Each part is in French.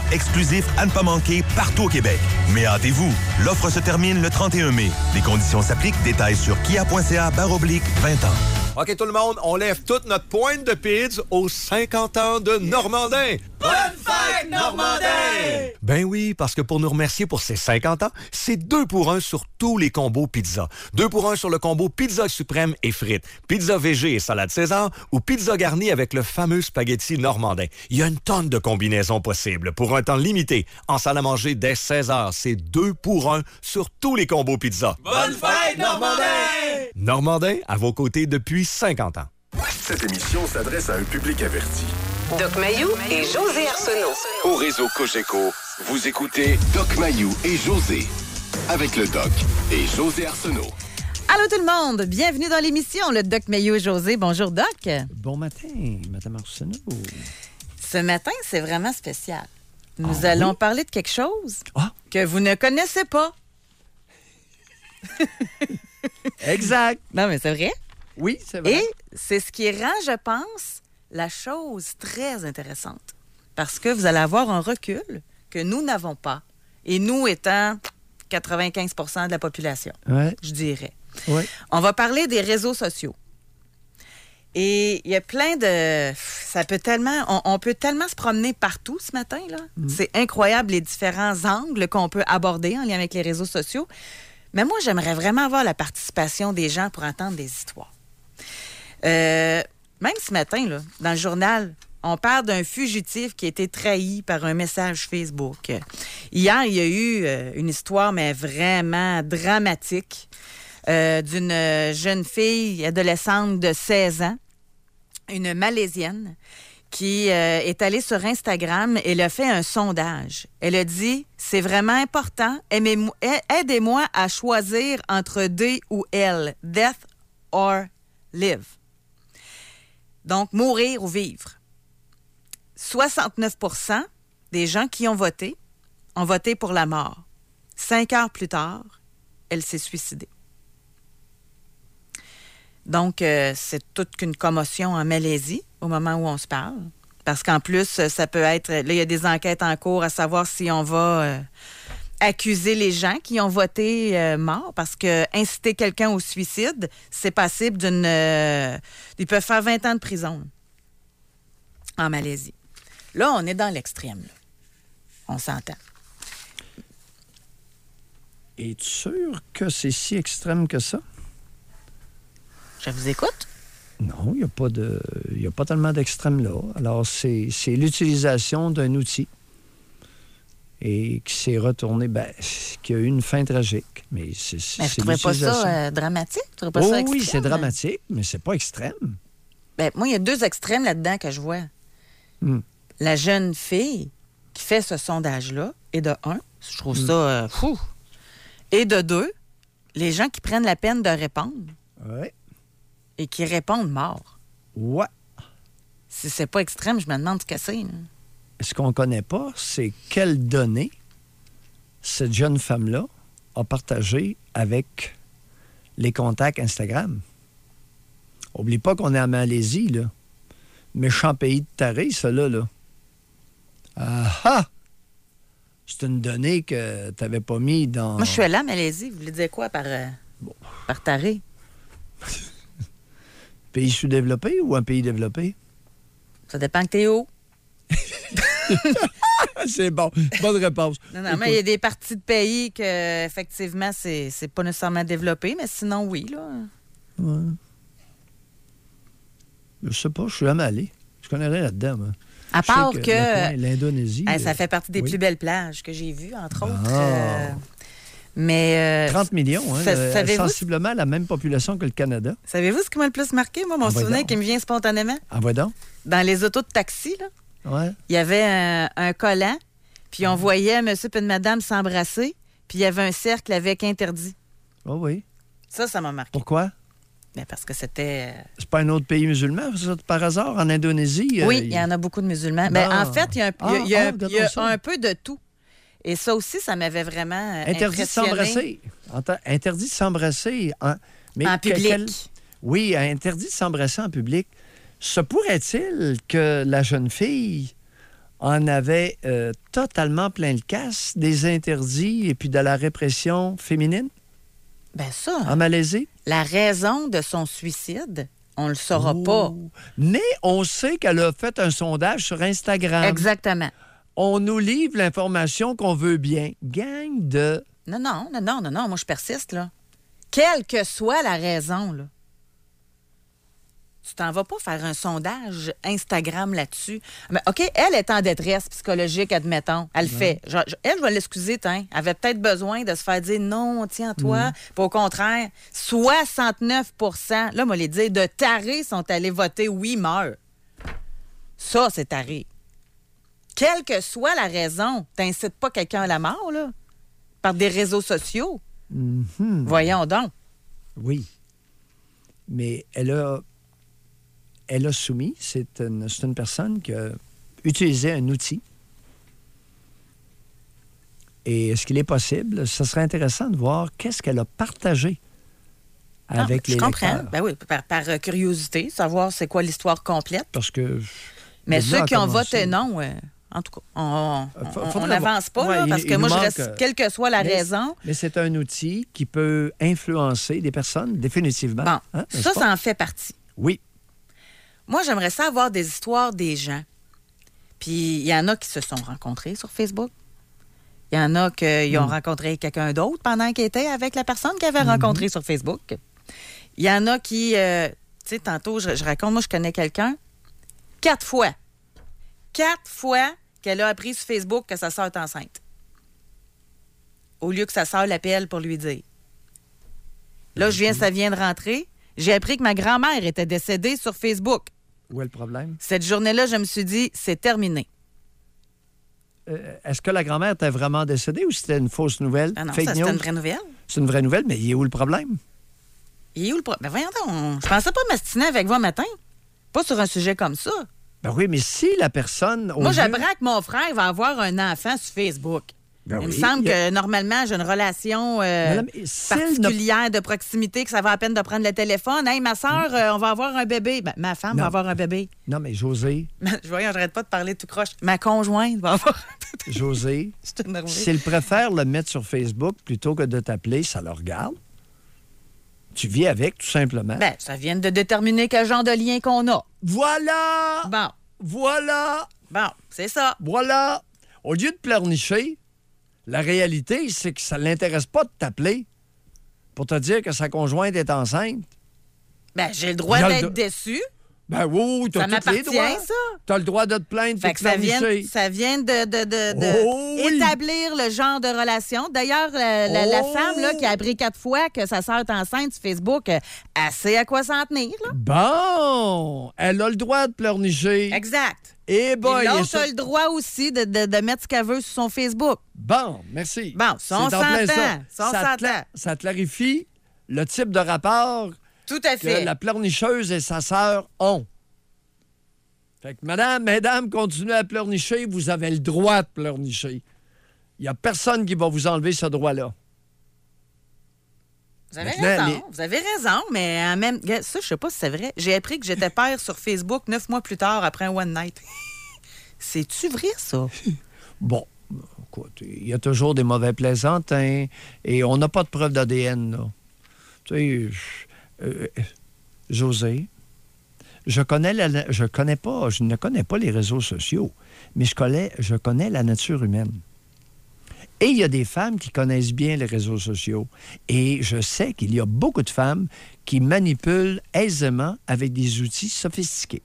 exclusifs à ne pas manquer partout au Québec. Mais hâtez-vous, l'offre se termine le 31 mai. Les conditions s'appliquent. Détails sur kia.ca/20 ans. OK, tout le monde, on lève toute notre pointe de pizza aux 50 ans de Normandin. Bonne fête, Normandin! Ben oui, parce que pour nous remercier pour ces 50 ans, c'est 2 pour 1 sur tous les combos pizza. 2 pour 1 sur le combo pizza suprême et frites, pizza végé et salade César ou pizza garnie avec le fameux spaghetti normandin. Il y a une tonne de combinaisons possibles pour un temps limité. En salle à manger dès 16h, c'est 2 pour 1 sur tous les combos pizza. Bonne fête, Normandin! Normandin, à vos côtés depuis 50 ans. Cette émission s'adresse à un public averti. Doc Mayou et José Arsenault. Au réseau Cogeco, vous écoutez Doc Mayou et José. Avec le Doc et José Arsenault. Allô tout le monde, bienvenue dans l'émission, le Doc Mayou et José. Bonjour Doc. Bon matin, Madame Arsenault. Ce matin, c'est vraiment spécial. Nous allons parler de quelque chose que vous ne connaissez pas. Exact. Non, mais c'est vrai. Oui, c'est vrai. Et c'est ce qui rend, je pense, la chose très intéressante. Parce que vous allez avoir un recul que nous n'avons pas. Et nous étant 95 % de la population, je dirais. Ouais. On va parler des réseaux sociaux. Et il y a plein de... Ça peut tellement... On peut tellement se promener partout ce matin, là. C'est incroyable les différents angles qu'on peut aborder en lien avec les réseaux sociaux. Mais moi, j'aimerais vraiment avoir la participation des gens pour entendre des histoires. Même ce matin, là, dans le journal, on parle d'un fugitif qui a été trahi par un message Facebook. Hier, il y a eu une histoire, mais vraiment dramatique, d'une jeune fille adolescente de 16 ans, une Malaisienne, qui est allée sur Instagram et elle a fait un sondage. Elle a dit, c'est vraiment important, aidez-moi à choisir entre D ou L, death or live. Donc, mourir ou vivre. 69 % des gens qui ont voté pour la mort. 5 heures plus tard, elle s'est suicidée. Donc, c'est toute qu'une commotion en Malaisie au moment où on se parle. Parce qu'en plus, ça peut être... Là, il y a des enquêtes en cours à savoir si on va accuser les gens qui ont voté mort. Parce que inciter quelqu'un au suicide, c'est passible d'une... ils peuvent faire 20 ans de prison en Malaisie. Là, on est dans l'extrême. Là. On s'entend. Es-tu sûr que c'est si extrême que ça? Je vous écoute. Non, il n'y a pas tellement d'extrême là. Alors, c'est l'utilisation d'un outil et qui s'est retourné, qui a eu une fin tragique. Mais je ne trouvais pas ça dramatique? Tu trouvais pas ça extrême? Oui, c'est dramatique, mais c'est pas extrême. Moi, il y a 2 extrêmes là-dedans que je vois. La jeune fille qui fait ce sondage-là, et de 1, je trouve ça fou. Et de 2, les gens qui prennent la peine de répondre. Oui. Et qui répondent mort. Ouais. Si c'est pas extrême, je me demande ce que c'est. Là. Ce qu'on connaît pas, c'est quelles données cette jeune femme-là a partagées avec les contacts Instagram. Oublie pas qu'on est en Malaisie, là. Méchant pays de taré, ça, là. Ah! C'est une donnée que tu n'avais pas mis dans... Moi, je suis allée en Malaisie. Vous voulez dire quoi par taré? Pays sous-développé ou un pays développé? Ça dépend que t'es où. C'est bon. Bonne réponse. Non, mais il y a des parties de pays que, effectivement, c'est pas nécessairement développé, mais sinon, oui, là. Ouais. Je sais pas, je suis jamais allé. Je connais rien là-dedans, moi. À part que l'Indonésie... ça fait partie des plus belles plages que j'ai vues, entre autres. Mais 30 millions, sensiblement la même population que le Canada. Savez-vous ce qui m'a le plus marqué, moi, mon souvenir qui me vient spontanément? Envoie donc. Dans les autos de taxi, là, il y avait un collant, puis on voyait monsieur et madame s'embrasser, puis il y avait un cercle avec interdit. Oh oui. Ça m'a marqué. Pourquoi? Bien, parce que c'était... C'est pas un autre pays musulman, ça, par hasard, en Indonésie? Oui, il y en a beaucoup de musulmans. En fait, il y a un peu de tout. Et ça aussi, ça m'avait vraiment interdit impressionné. De s'embrasser. Interdit de s'embrasser. En public. Oui, interdit de s'embrasser en public. Se pourrait-il que la jeune fille en avait totalement plein le casse, des interdits et puis de la répression féminine Ben ça, en Malaisie. la raison de son suicide, on le saura pas. Mais on sait qu'elle a fait un sondage sur Instagram. Exactement. On nous livre l'information qu'on veut bien. Gang de... Non, moi je persiste, là. Quelle que soit la raison, là. Tu t'en vas pas faire un sondage Instagram là-dessus. Mais OK, elle est en détresse psychologique, admettons. Elle le fait. Elle, je vais l'excuser, tiens. Elle avait peut-être besoin de se faire dire non, tiens-toi. Puis au contraire, 69 là, moi, les dire de tarés sont allés voter oui, meurt. Ça, c'est taré. Quelle que soit la raison, t'incites pas quelqu'un à la mort, là, par des réseaux sociaux. Voyons donc. Oui. Mais elle a soumis, c'est une personne qui a utilisé un outil. Et est-ce qu'il est possible? Ce serait intéressant de voir qu'est-ce qu'elle a partagé avec les lecteurs. Je comprends. Ben oui, par curiosité, savoir c'est quoi l'histoire complète. Parce que... Mais ceux qui ont voté non, en tout cas, on n'avance pas, là, parce que moi, je reste, quelle que soit la raison... Mais c'est un outil qui peut influencer des personnes, définitivement. Bon, hein, ça en fait partie. Oui. Moi, j'aimerais ça avoir des histoires des gens. Puis, il y en a qui se sont rencontrés sur Facebook. Il y en a qui ont rencontré quelqu'un d'autre pendant qu'ils étaient avec la personne qu'ils avaient rencontrée sur Facebook. Il y en a qui... tu sais, tantôt, je raconte, moi, je connais quelqu'un. 4 fois qu'elle a appris sur Facebook que sa sœur est enceinte. Au lieu que sa sœur l'appelle pour lui dire. Là, ça vient de rentrer. J'ai appris que ma grand-mère était décédée sur Facebook. Où est le problème? Cette journée-là, je me suis dit, c'est terminé. Est-ce que la grand-mère était vraiment décédée ou c'était une fausse nouvelle? Ah non, Fake c'était news? une vraie nouvelle. C'est une vraie nouvelle, mais il est où le problème? Il est où le problème? Ben voyons donc, je pensais pas m'astiner avec vous un matin. Pas sur un sujet comme ça. Ben oui, mais si la personne... Moi, j'apprends que mon frère va avoir un enfant sur Facebook. Il me semble que normalement, j'ai une relation particulière de proximité, que ça va à peine de prendre le téléphone. Hey, ma soeur, on va avoir un bébé. Ben, ma femme va avoir un bébé. Non, mais José... j'arrête pas de parler tout croche. Ma conjointe va avoir un bébé. José, s'il préfère le mettre sur Facebook plutôt que de t'appeler, ça le regarde. Tu vis avec, tout simplement. Ben, ça vient de déterminer quel genre de lien qu'on a. Voilà! Bon. Voilà! Bon, c'est ça. Voilà! Au lieu de pleurnicher, la réalité, c'est que ça ne l'intéresse pas de t'appeler pour te dire que sa conjointe est enceinte. Ben, j'ai le droit d'être déçu. Ben oui, t'as tous les droits. Ça. T'as le droit de te plaindre, fait que ça vient de établir le genre de relation. D'ailleurs, la femme là, qui a appris 4 fois que sa sœur est enceinte sur Facebook, elle sait à quoi s'en tenir. Là. Bon! Elle a le droit de pleurnicher. Exact. Et l'autre a le droit aussi de mettre ce qu'elle veut sur son Facebook. Bon, merci. Bon, ça, on s'entend. Ça clarifie le type de rapport tout à fait que la pleurnicheuse et sa sœur ont. Fait que, mesdames, continuez à pleurnicher. Vous avez le droit de pleurnicher. Il n'y a personne qui va vous enlever ce droit-là. Vous avez raison, mais même... Ça, je sais pas si c'est vrai. J'ai appris que j'étais père sur Facebook 9 mois plus tard, après un one night. C'est-tu vrai, ça? Bon, écoute, il y a toujours des mauvais plaisantins et on n'a pas de preuve d'ADN, là. Tu sais... José, je ne connais pas les réseaux sociaux, mais je connais la nature humaine. Et il y a des femmes qui connaissent bien les réseaux sociaux. Et je sais qu'il y a beaucoup de femmes qui manipulent aisément avec des outils sophistiqués.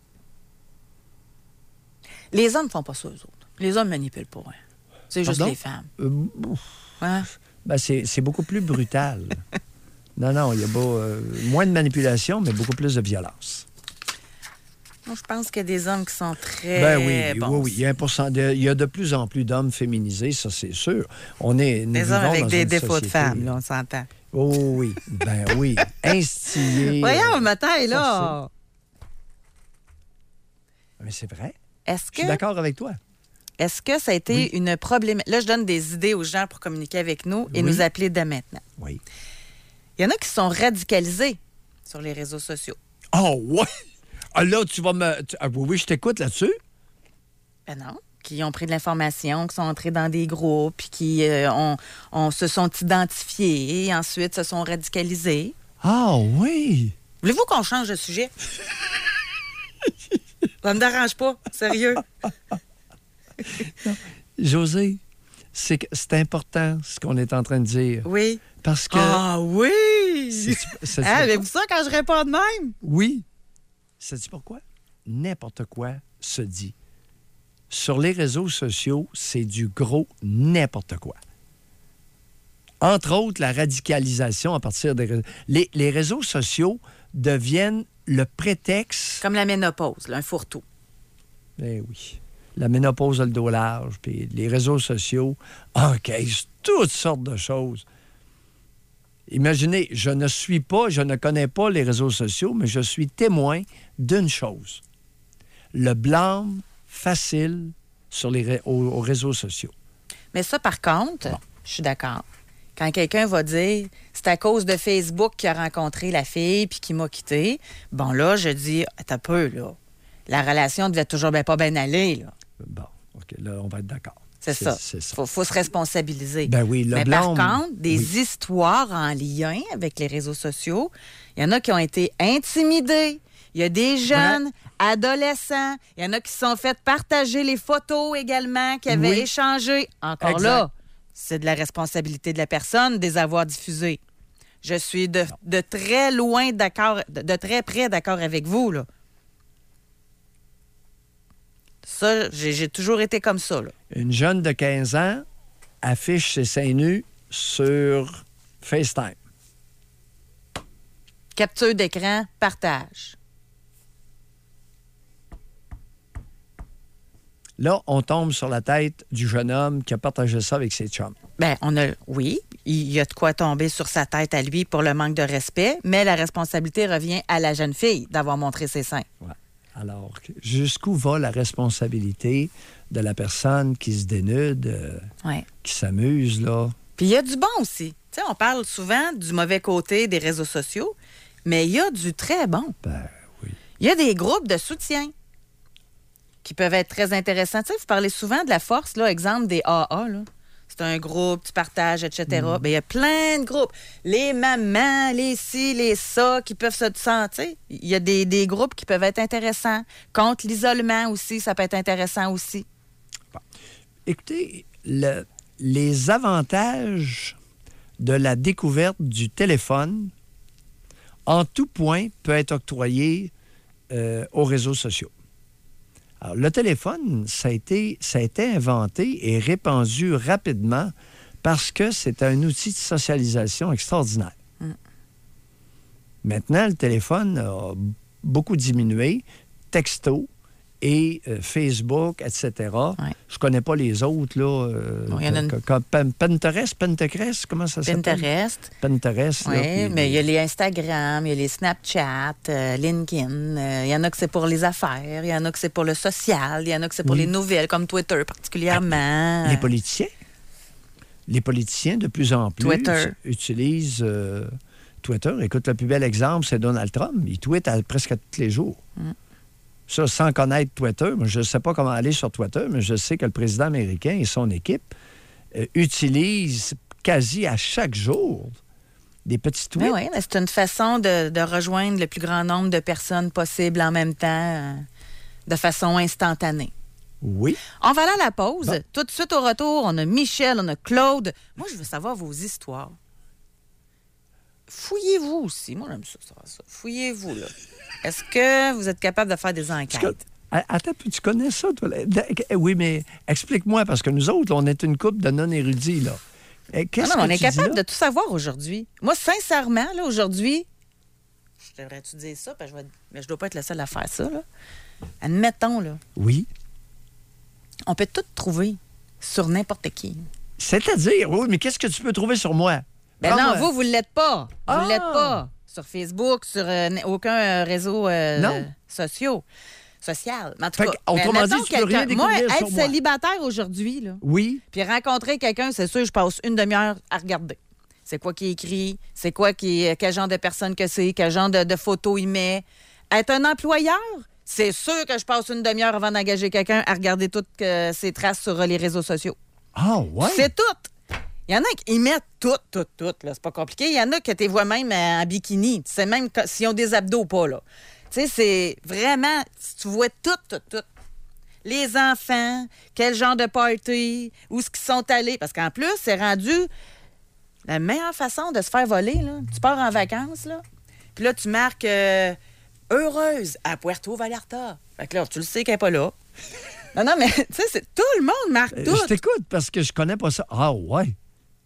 Les hommes ne font pas ça, eux autres. Les hommes ne manipulent pas. Hein. C'est juste les femmes. Ben, c'est beaucoup plus brutal. Non, il y a moins de manipulation, mais beaucoup plus de violence. Moi, je pense qu'il y a des hommes qui sont très bons. Oui. Il y a de plus en plus d'hommes féminisés, ça, c'est sûr. Des hommes avec des défauts de femmes, là, on s'entend. Oh oui, ben oui. Instillés. Voyons, le matin, là. Mais c'est vrai. Je suis d'accord avec toi. Est-ce que ça a été une problématique? Là, je donne des idées aux gens pour communiquer avec nous et nous appeler dès maintenant. Oui. Il y en a qui sont radicalisés sur les réseaux sociaux. Oh, ouais! Ah, là, tu vas me... oui, je t'écoute là-dessus. Ben non. qui ont pris de l'information, qui sont entrés dans des groupes, puis qui se sont identifiés et ensuite se sont radicalisés. Ah oui! Voulez-vous qu'on change de sujet? Ça me dérange pas, sérieux. José, c'est important ce qu'on est en train de dire. Oui. Parce que... Ah oui! Avez-vous ça quand je réponds de même? Oui. Sais-tu pourquoi? N'importe quoi se dit. Sur les réseaux sociaux, c'est du gros n'importe quoi. Entre autres, la radicalisation à partir des réseaux. Les réseaux sociaux deviennent le prétexte... Comme la ménopause, là, un fourre-tout. Eh oui. La ménopause a le dos large, puis les réseaux sociaux encaissent toutes sortes de choses. Imaginez, je ne connais pas les réseaux sociaux, mais je suis témoin d'une chose. Le blâme facile sur aux réseaux sociaux. Mais ça, par contre, je suis d'accord. Quand quelqu'un va dire « c'est à cause de Facebook qu'il a rencontré la fille puis qu'il m'a quitté », bon là, je dis « attends un peu, là. La relation devait toujours pas bien aller, là. » Bon, OK, là, on va être d'accord. C'est ça. Faut se responsabiliser. Ben oui, le Mais blâme... par contre, des histoires en lien avec les réseaux sociaux, il y en a qui ont été intimidés. Il y a des jeunes, adolescents. Il y en a qui se sont fait partager les photos également, qui avaient échangé. Encore là, c'est de la responsabilité de la personne de les avoir diffusées. Je suis de très loin d'accord, de très près d'accord avec vous, là. Ça, j'ai toujours été comme ça, là. Une jeune de 15 ans affiche ses seins nus sur FaceTime. Capture d'écran, partage. Là, on tombe sur la tête du jeune homme qui a partagé ça avec ses chums. Bien, oui, il y a de quoi tomber sur sa tête à lui pour le manque de respect, mais la responsabilité revient à la jeune fille d'avoir montré ses seins. Ouais. Alors, jusqu'où va la responsabilité de la personne qui se dénude, qui s'amuse, là? Puis il y a du bon aussi. Tu sais, on parle souvent du mauvais côté des réseaux sociaux, mais il y a du très bon. Ben oui. Il y a des groupes de soutien qui peuvent être très intéressants. Tu sais, vous parlez souvent de la force, là, exemple des AA, là. C'est un groupe, tu partages, etc. Bien, il y a plein de groupes. Les mamans, les ci, les ça, qui peuvent se sentir. Il y a des groupes qui peuvent être intéressants. Contre l'isolement aussi, ça peut être intéressant aussi. Bon. Écoutez, les avantages de la découverte du téléphone, en tout point, peut être octroyé aux réseaux sociaux. Alors, le téléphone, ça a été inventé et répandu rapidement parce que c'est un outil de socialisation extraordinaire. Maintenant, le téléphone a beaucoup diminué. Texto et Facebook, etc. Je connais pas les autres, là. Pinterest, comment ça s'appelle? Pinterest, oui, mais il y a les Instagram, il y a les Snapchat, LinkedIn. Il y en a que c'est pour les affaires, il y en a que c'est pour le social, il y en a que c'est pour les nouvelles, comme Twitter particulièrement. Les politiciens? Les politiciens, de plus en plus, utilisent Twitter. Écoute, le plus bel exemple, c'est Donald Trump. Il tweet presque tous les jours. Ça, sans connaître Twitter, je ne sais pas comment aller sur Twitter, mais je sais que le président américain et son équipe utilisent quasi à chaque jour des petits tweets. Oui, c'est une façon de rejoindre le plus grand nombre de personnes possible en même temps, de façon instantanée. Oui. On va aller à la pause. Bon. Tout de suite au retour, on a Michel, on a Claude. Moi, je veux savoir vos histoires. Fouillez-vous aussi. Moi, j'aime ça. Fouillez-vous, là. Est-ce que vous êtes capable de faire des enquêtes? Attends, tu connais ça, toi? Oui, mais explique-moi, parce que nous autres, on est une couple de non-érudits, là. On est capable de tout savoir aujourd'hui. Moi, sincèrement, là, aujourd'hui, je devrais-tu dire ça? Mais je dois pas être la seule à faire ça, là. Admettons, là. Oui. On peut tout trouver sur n'importe qui. C'est-à-dire, oui, mais qu'est-ce que tu peux trouver sur moi? Ben non, vous ne l'êtes pas. Vous ne l'êtes pas. Sur Facebook, sur aucun réseau social. En tout cas, autrement dit, tu peux rien découvrir moi, sur être célibataire aujourd'hui, là, oui. Puis rencontrer quelqu'un, c'est sûr, je passe une demi-heure à regarder. C'est quoi qui est écrit, c'est quoi quel genre de personne que c'est, quel genre de photos il met. Être un employeur, C'est sûr que je passe une demi-heure avant d'engager quelqu'un à regarder toutes ses traces sur les réseaux sociaux. Ah, ouais? C'est tout. Il y en a qui mettent tout. Là. C'est pas compliqué. Il y en a que tu les vois même en bikini. Tu sais même s'ils ont des abdos ou pas, là. Tu sais, c'est vraiment... Tu vois tout. Les enfants, quel genre de party, où est-ce qu'ils sont allés. Parce qu'en plus, c'est rendu la meilleure façon de se faire voler, là. Tu pars en vacances, là. Puis là, tu marques heureuse à Puerto Vallarta. Fait que là, tu le sais qu'elle n'est pas là. Non, mais tu sais, tout le monde marque tout. Je t'écoute parce que je connais pas ça. Ah, ouais.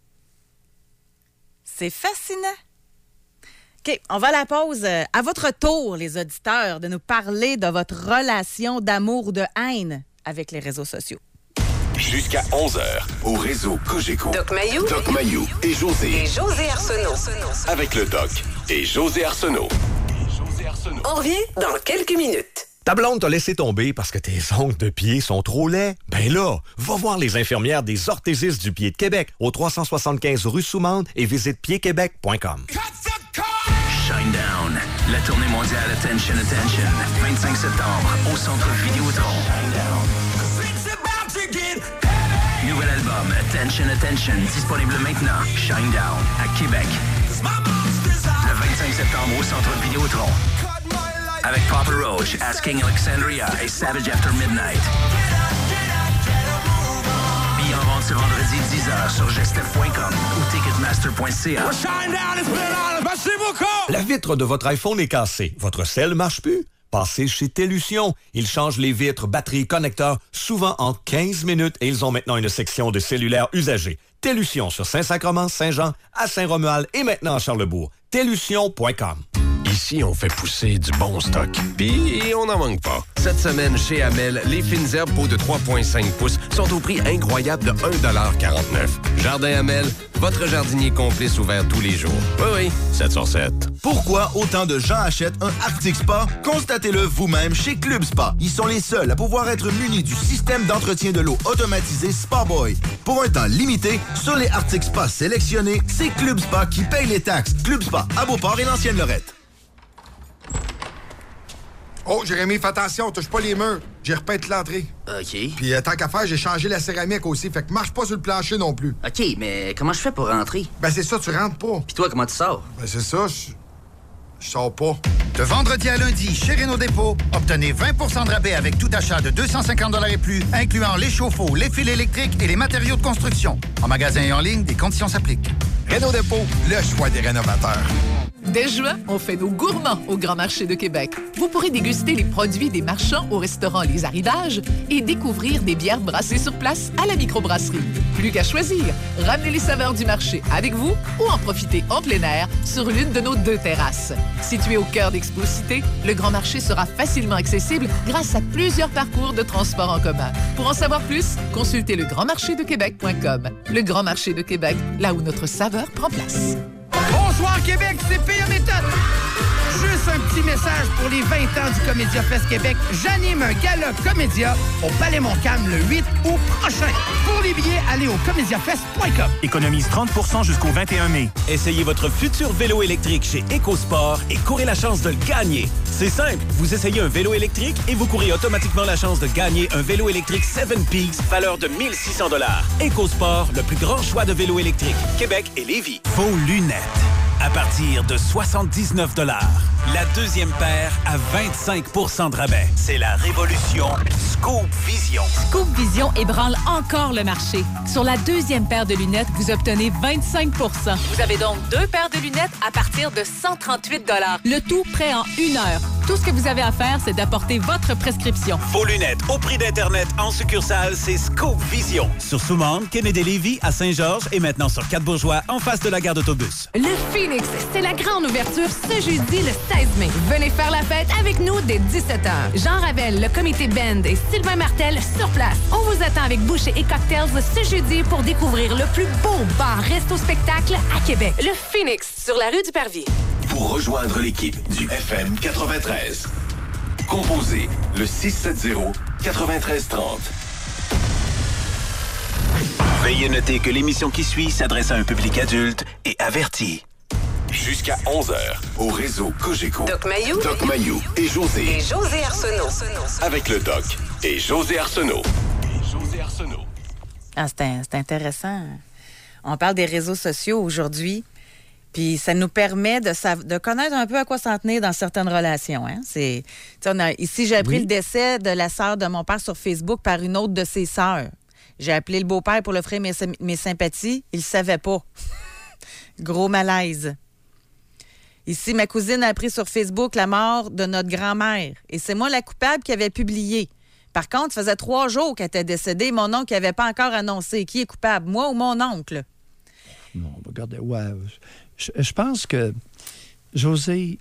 C'est fascinant. OK, on va à la pause. À votre tour, les auditeurs, de nous parler de votre relation d'amour ou de haine avec les réseaux sociaux. Jusqu'à 11h, au réseau Cogeco. Doc Mayou. Doc Mayou et José. Et José Arsenault. Avec le Doc et José Arsenault. On revient dans quelques minutes. Ta blonde t'a laissé tomber parce que tes ongles de pied sont trop laids? Ben là, va voir les infirmières des orthésistes du pied de Québec au 375 rue Soumande et visite piedquebec.com. Shinedown, la tournée mondiale Attention, 25 septembre au Centre Vidéotron. Nouvel album Attention, disponible maintenant. Shinedown à Québec. Le 25 septembre au Centre Vidéotron. Avec Papa Roach, Asking Alexandria et Savage After Midnight. Billets en vente ce vendredi 10h sur gestef.com ou ticketmaster.ca. La vitre de votre iPhone est cassée. Votre sel marche plus? Passez chez Télution. Ils changent les vitres, batteries, connecteurs, souvent en 15 minutes et ils ont maintenant une section de cellulaire usagé. Télution sur Saint-Sacrement, Saint-Jean, à Saint-Romuald et maintenant à Charlebourg. Télution.com. Ici, on fait pousser du bon stock. Puis, on n'en manque pas. Cette semaine, chez Hamel, les fines herbes pots de 3,5 pouces sont au prix incroyable de 1,49 $. Jardin Hamel, votre jardinier complice ouvert tous les jours. Oui, 7 sur 7. Pourquoi autant de gens achètent un Arctic Spa? Constatez-le vous-même chez Club Spa. Ils sont les seuls à pouvoir être munis du système d'entretien de l'eau automatisé Spa-Boy. Pour un temps limité, sur les Arctic Spa sélectionnés, c'est Club Spa qui paye les taxes. Club Spa à Beauport et l'Ancienne-Lorette. Oh, Jérémy, fais attention, touche pas les murs. J'ai repeint toute l'entrée. OK. Puis tant qu'à faire, j'ai changé la céramique aussi, fait que marche pas sur le plancher non plus. OK, mais comment je fais pour rentrer? Ben c'est ça, tu rentres pas. Puis toi, comment tu sors? Ben c'est ça, je sors pas. De vendredi à lundi, chez Renault Dépôt, obtenez 20 % de rabais avec tout achat de 250 $ et plus, incluant les chauffe-eau, les fils électriques et les matériaux de construction. En magasin et en ligne, des conditions s'appliquent. Renault Dépôt, le choix des rénovateurs. Dès juin, on fait nos gourmands au Grand Marché de Québec. Vous pourrez déguster les produits des marchands au restaurant Les Arrivages et découvrir des bières brassées sur place à la microbrasserie. Plus qu'à choisir, ramenez les saveurs du marché avec vous ou en profitez en plein air sur l'une de nos 2 terrasses. Situé au cœur d'Expo-Cité, le Grand Marché sera facilement accessible grâce à plusieurs parcours de transport en commun. Pour en savoir plus, consultez legrandmarchédequebec.com. Le Grand Marché de Québec, là où notre saveur prend place. Bonsoir Québec, c'est P.A. Méthode. Juste un petit message pour les 20 ans du Comédia Fest Québec. J'anime un gala Comédia au Palais Montcalm le 8 août prochain. Pour les billets, allez au comédiafest.com. Économise 30% jusqu'au 21 mai. Essayez votre futur vélo électrique chez EcoSport et courez la chance de le gagner. C'est simple, vous essayez un vélo électrique et vous courez automatiquement la chance de gagner un vélo électrique 7 Peaks, valeur de 1 600 $. EcoSport, le plus grand choix de vélos électriques. Québec et Lévis. Vos lunettes. À partir de 79 $. La deuxième paire à 25 % de rabais. C'est la révolution Scoop Vision. Scoop Vision ébranle encore le marché. Sur la deuxième paire de lunettes, vous obtenez 25 %. Vous avez donc 2 paires de lunettes à partir de 138 $. Le tout prêt en 1 heure. Tout ce que vous avez à faire, c'est d'apporter votre prescription. Vos lunettes au prix d'Internet en succursale, c'est Scoop Vision. Sur Soumande, Kennedy-Lévis, à Saint-Georges et maintenant sur 4 Bourgeois, en face de la gare d'autobus. Le Phoenix, c'est la grande ouverture ce jeudi le 16 mai. Venez faire la fête avec nous dès 17h. Jean Ravel, le comité Band et Sylvain Martel sur place. On vous attend avec bouchées et cocktails ce jeudi pour découvrir le plus beau bar-resto-spectacle à Québec. Le Phoenix, sur la rue du Parvis. Pour rejoindre l'équipe du FM 93, composez le 670-9330. Veuillez noter que l'émission qui suit s'adresse à un public adulte et averti. Jusqu'à 11h, au réseau Cogeco. Doc Mayou. Doc Mayou et José. Et José Arsenault. Avec le Doc et José Arsenault. Ah, c'est intéressant. On parle des réseaux sociaux aujourd'hui, puis ça nous permet de connaître un peu à quoi s'en tenir dans certaines relations. Hein? Ici, j'ai appris le décès de la sœur de mon père sur Facebook par une autre de ses sœurs. J'ai appelé le beau-père pour lui offrir mes sympathies. Il ne savait pas. Gros malaise. Ici, ma cousine a appris sur Facebook la mort de notre grand-mère. Et c'est moi la coupable qui avait publié. Par contre, ça faisait 3 jours qu'elle était décédée. Mon oncle n'avait pas encore annoncé. Qui est coupable, moi ou mon oncle? Non, regardez, ouais. Je pense que, José,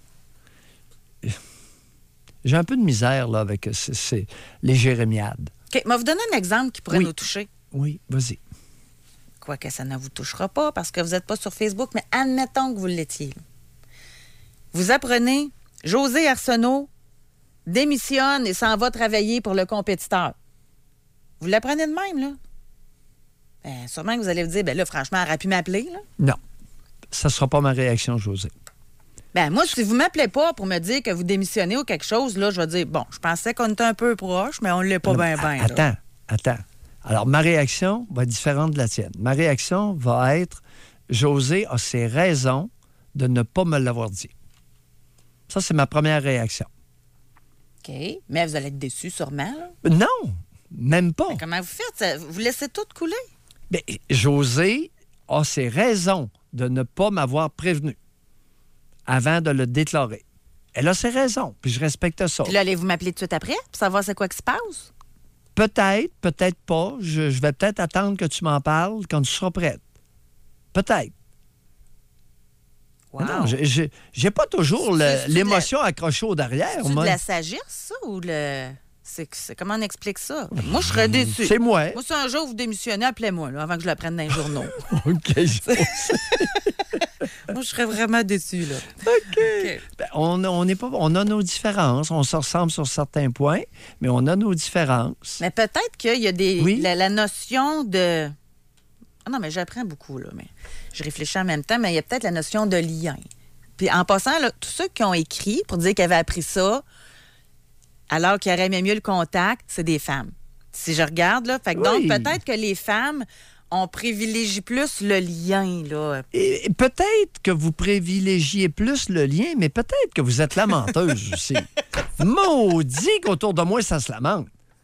j'ai un peu de misère là, avec les jérémiades. OK, mais vous donner un exemple qui pourrait nous toucher. Oui, vas-y. Quoique ça ne vous touchera pas parce que vous n'êtes pas sur Facebook, mais admettons que vous l'étiez. Vous apprenez, José Arsenault démissionne et s'en va travailler pour le compétiteur. Vous l'apprenez de même, là? Bien, sûrement que vous allez vous dire, bien là, franchement, elle aurait pu m'appeler, là. Non, ça ne sera pas ma réaction, José. Bien, moi, si vous ne m'appelez pas pour me dire que vous démissionnez ou quelque chose, là, je vais dire, bon, je pensais qu'on était un peu proche, mais on ne l'est pas bien. Attends. Alors, ma réaction va être différente de la tienne. Ma réaction va être, José a ses raisons de ne pas me l'avoir dit. Ça, c'est ma première réaction. OK. Mais vous allez être déçu sûrement, là? Non, même pas. Mais comment vous faites? Vous laissez tout couler? Bien, José a ses raisons de ne pas m'avoir prévenu avant de le déclarer. Elle a ses raisons, puis je respecte ça. Puis là, allez-vous m'appeler tout de suite après pour savoir c'est quoi qui se passe? Peut-être, peut-être pas. Je vais peut-être attendre que tu m'en parles quand tu seras prête. Peut-être. Wow. Non, j'ai pas toujours l'émotion accrochée au derrière. C'est moi. de la sagesse, ça, ou comment on explique ça? Moi, je serais déçu. C'est moi. Moi, si un jour vous démissionnez, appelez-moi, là, avant que je la prenne dans les journaux. OK. Moi, je serais vraiment déçu, là. OK. Ben, on a nos différences. On se ressemble sur certains points, mais on a nos différences. Mais peut-être qu'il y a la notion de... Ah non, mais j'apprends beaucoup, là, mais je réfléchis en même temps, mais il y a peut-être la notion de lien. Puis en passant, là, tous ceux qui ont écrit pour dire qu'ils avaient appris ça, alors qu'ils auraient mieux le contact, c'est des femmes. Si je regarde, là, fait que donc peut-être que les femmes, on privilégie plus le lien, là. Et peut-être que vous privilégiez plus le lien, mais peut-être que vous êtes la menteuse aussi. Maudit qu'autour de moi, ça se lamente.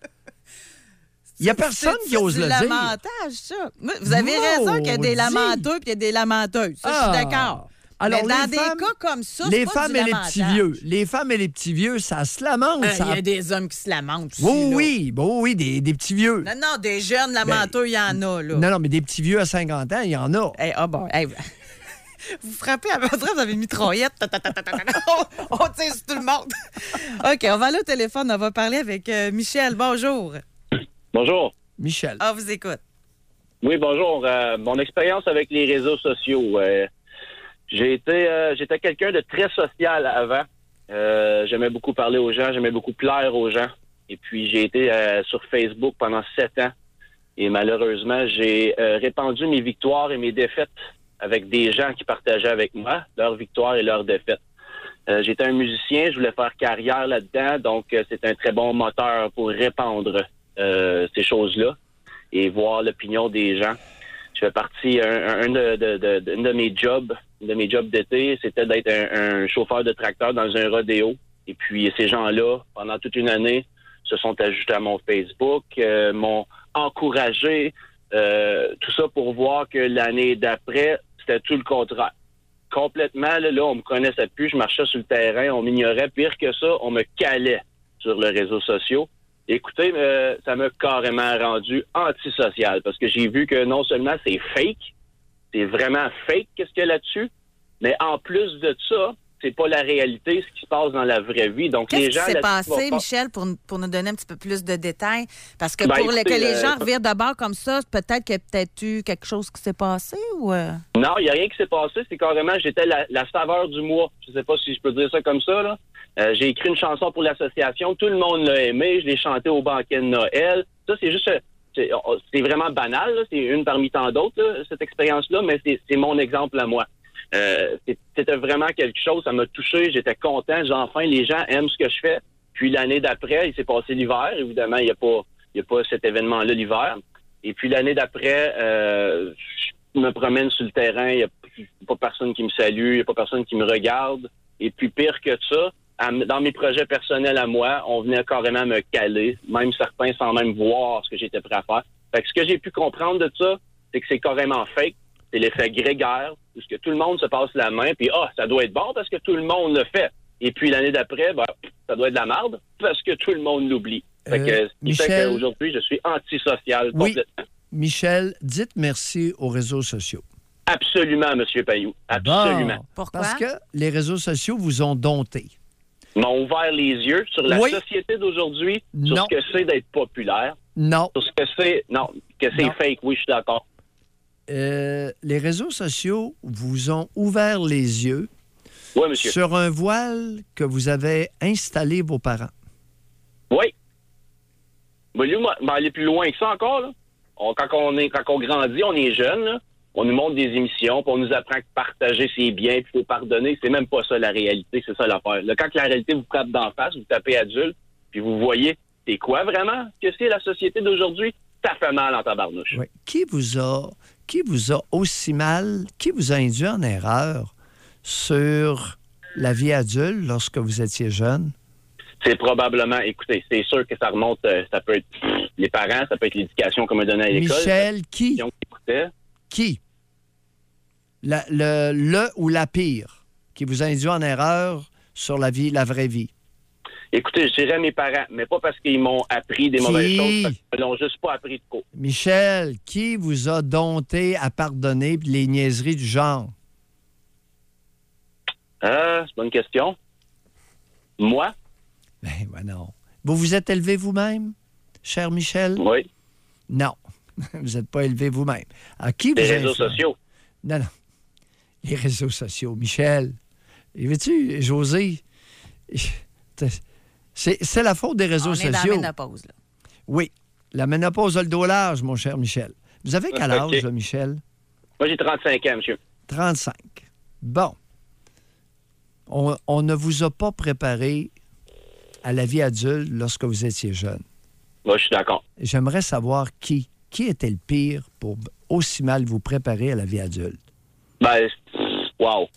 Il n'y a personne qui ose le dire. C'est lamentage, ça. Vous avez raison qu'il y a des lamenteux et il y a des lamenteuses. Ça, je suis d'accord. Alors, mais dans des cas comme ça, c'est pas du lamentage. Les femmes et les petits vieux, ça se lamente. Il y a des hommes qui se lamentent aussi. Oui, des petits vieux. Non, des jeunes lamenteux, il y en a, là. Non, mais des petits vieux à 50 ans, il y en a. Vous frappez à votre vous avez une mitraillette. On tire sur tout le monde. OK, on va aller au téléphone. On va parler avec Michel. Bonjour. Bonjour. Michel. Ah, vous écoute. Oui, bonjour. Mon expérience avec les réseaux sociaux. J'étais quelqu'un de très social avant. J'aimais beaucoup parler aux gens, j'aimais beaucoup plaire aux gens. Et puis, j'ai été sur Facebook pendant 7 ans. Et malheureusement, j'ai répandu mes victoires et mes défaites avec des gens qui partageaient avec moi leurs victoires et leurs défaites. J'étais un musicien, je voulais faire carrière là-dedans, donc c'est un très bon moteur pour répandre ces choses-là et voir l'opinion des gens. Je fais partie, un de mes jobs d'été, c'était d'être un chauffeur de tracteur dans un rodéo. Et puis ces gens-là, pendant toute une année, se sont ajoutés à mon Facebook, m'ont encouragé, tout ça pour voir que l'année d'après, c'était tout le contraire. Complètement, là, on me connaissait plus, je marchais sur le terrain, on m'ignorait. Pire que ça, on me calait sur les réseaux sociaux. Écoutez, ça m'a carrément rendu antisocial parce que j'ai vu que non seulement c'est fake, c'est vraiment fake qu'est-ce qu'il y a là-dessus, mais en plus de ça, c'est pas la réalité, ce qui se passe dans la vraie vie. Donc qu'est-ce les gens qui s'est passé, Michel, pour nous donner un petit peu plus de détails? Parce que écoutez, que les gens revirent d'abord comme ça, peut-être qu'il y a peut-être eu quelque chose qui s'est passé ou... Non, il n'y a rien qui s'est passé. C'est carrément, j'étais la saveur du mois. Je sais pas si je peux dire ça comme ça, là. J'ai écrit une chanson pour l'association. Tout le monde l'a aimé. Je l'ai chanté au banquet de Noël. Ça, c'est juste... C'est vraiment banal, là. C'est une parmi tant d'autres, là, cette expérience-là, mais c'est mon exemple à moi. C'était vraiment quelque chose, ça m'a touché, j'étais content, enfin, les gens aiment ce que je fais. Puis l'année d'après, il s'est passé l'hiver, évidemment, il y a pas cet événement-là l'hiver. Et puis l'année d'après, je me promène sur le terrain, il n'y a pas personne qui me salue, il n'y a pas personne qui me regarde. Et puis pire que ça, dans mes projets personnels à moi, on venait carrément me caler, même certains sans même voir ce que j'étais prêt à faire. Fait que ce que j'ai pu comprendre de ça, c'est que c'est carrément fake. C'est l'effet grégaire, où ce que tout le monde se passe la main, puis ça doit être bon parce que tout le monde le fait. Et puis l'année d'après, ça doit être de la merde parce que tout le monde l'oublie. Fait que, ce qui fait qu'aujourd'hui, je suis antisocial complètement. Michel, dites merci aux réseaux sociaux. Absolument, M. Payou. Absolument. Bon, pourquoi? Parce que les réseaux sociaux vous ont dompté. M'ont ouvert les yeux sur la société d'aujourd'hui, sur ce que c'est d'être populaire. Non. Sur ce que c'est... Non, que c'est fake, oui, je suis d'accord. Les réseaux sociaux vous ont ouvert les yeux sur un voile que vous avez installé vos parents. Oui. Mais lui, aller plus loin que ça encore, là. Quand on grandit, on est jeune, là, on nous montre des émissions, puis on nous apprend que partager c'est bien, puis il faut pardonner. C'est même pas ça la réalité, c'est ça l'affaire. Là, quand la réalité vous frappe d'en face, vous tapez adulte, puis vous voyez, c'est quoi vraiment que c'est la société d'aujourd'hui? Ça fait mal en tabarnouche. Oui. Qui vous a aussi mal, qui vous a induit en erreur sur la vie adulte lorsque vous étiez jeune? C'est probablement, écoutez, c'est sûr que ça remonte, ça peut être les parents, ça peut être l'éducation qu'on m'a donnée à l'école. Michel, qui? Qui? Le ou la pire qui vous a induit en erreur sur la vraie vie? Écoutez, je dirais mes parents, mais pas parce qu'ils m'ont appris des mauvaises choses, parce qu'ils n'ont juste pas appris de quoi. Michel, qui vous a dompté à pardonner les niaiseries du genre? C'est pas une question. Moi? Ben non. Vous vous êtes élevé vous-même, cher Michel? Oui. Non, vous n'êtes pas élevé vous-même. À qui vous les réseaux sociaux? Non. Les réseaux sociaux. Michel, et veux-tu, José, c'est la faute des réseaux sociaux. On est dans la ménopause, là. Oui, la ménopause a le dos large, mon cher Michel. Vous avez quel âge, là, Michel? Moi, j'ai 35 ans, monsieur. 35. Bon. On ne vous a pas préparé à la vie adulte lorsque vous étiez jeune. Moi, je suis d'accord. J'aimerais savoir qui était le pire pour aussi mal vous préparer à la vie adulte. Ben, wow.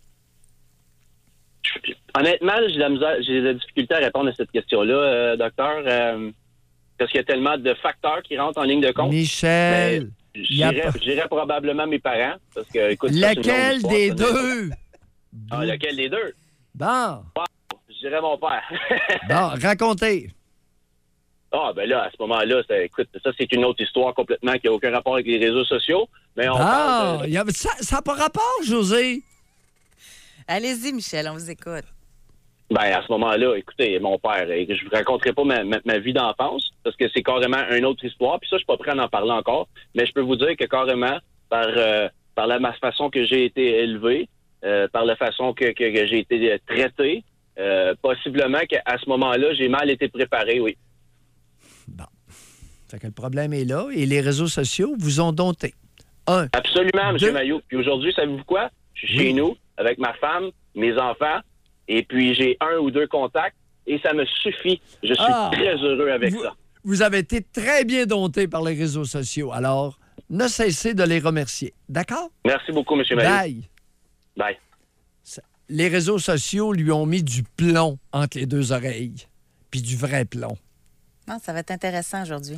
Honnêtement, j'ai de la difficulté à répondre à cette question-là, docteur, parce qu'il y a tellement de facteurs qui rentrent en ligne de compte. Michel! Je dirais probablement mes parents, parce que, écoute... Lequel des deux? Lequel des deux? Bon. Wow, je dirais mon père. Bon, racontez. Ben là, à ce moment-là, écoute, ça, c'est une autre histoire complètement qui n'a aucun rapport avec les réseaux sociaux. Mais on parle de... Ça n'a pas rapport, José. Allez-y, Michel, on vous écoute. Ben, à ce moment-là, écoutez, mon père, je ne vous raconterai pas ma vie d'enfance, parce que c'est carrément une autre histoire, puis ça, je suis pas prêt à en parler encore, mais je peux vous dire que carrément, par la façon que j'ai été élevé, par la façon que j'ai été traité, possiblement qu'à ce moment-là, j'ai mal été préparé, oui. Bon. Fait que le problème est là, et les réseaux sociaux vous ont dompté. Absolument, M. Maillot. Puis aujourd'hui, savez-vous quoi? Je suis chez nous, avec ma femme, mes enfants, et puis j'ai 1 ou 2 contacts, et ça me suffit. Je suis très heureux avec ça. Vous avez été très bien dompté par les réseaux sociaux, alors ne cessez de les remercier. D'accord? Merci beaucoup, M. Maillot. Bye. Bye. Les réseaux sociaux lui ont mis du plomb entre les 2 oreilles, puis du vrai plomb. Non, ça va être intéressant aujourd'hui.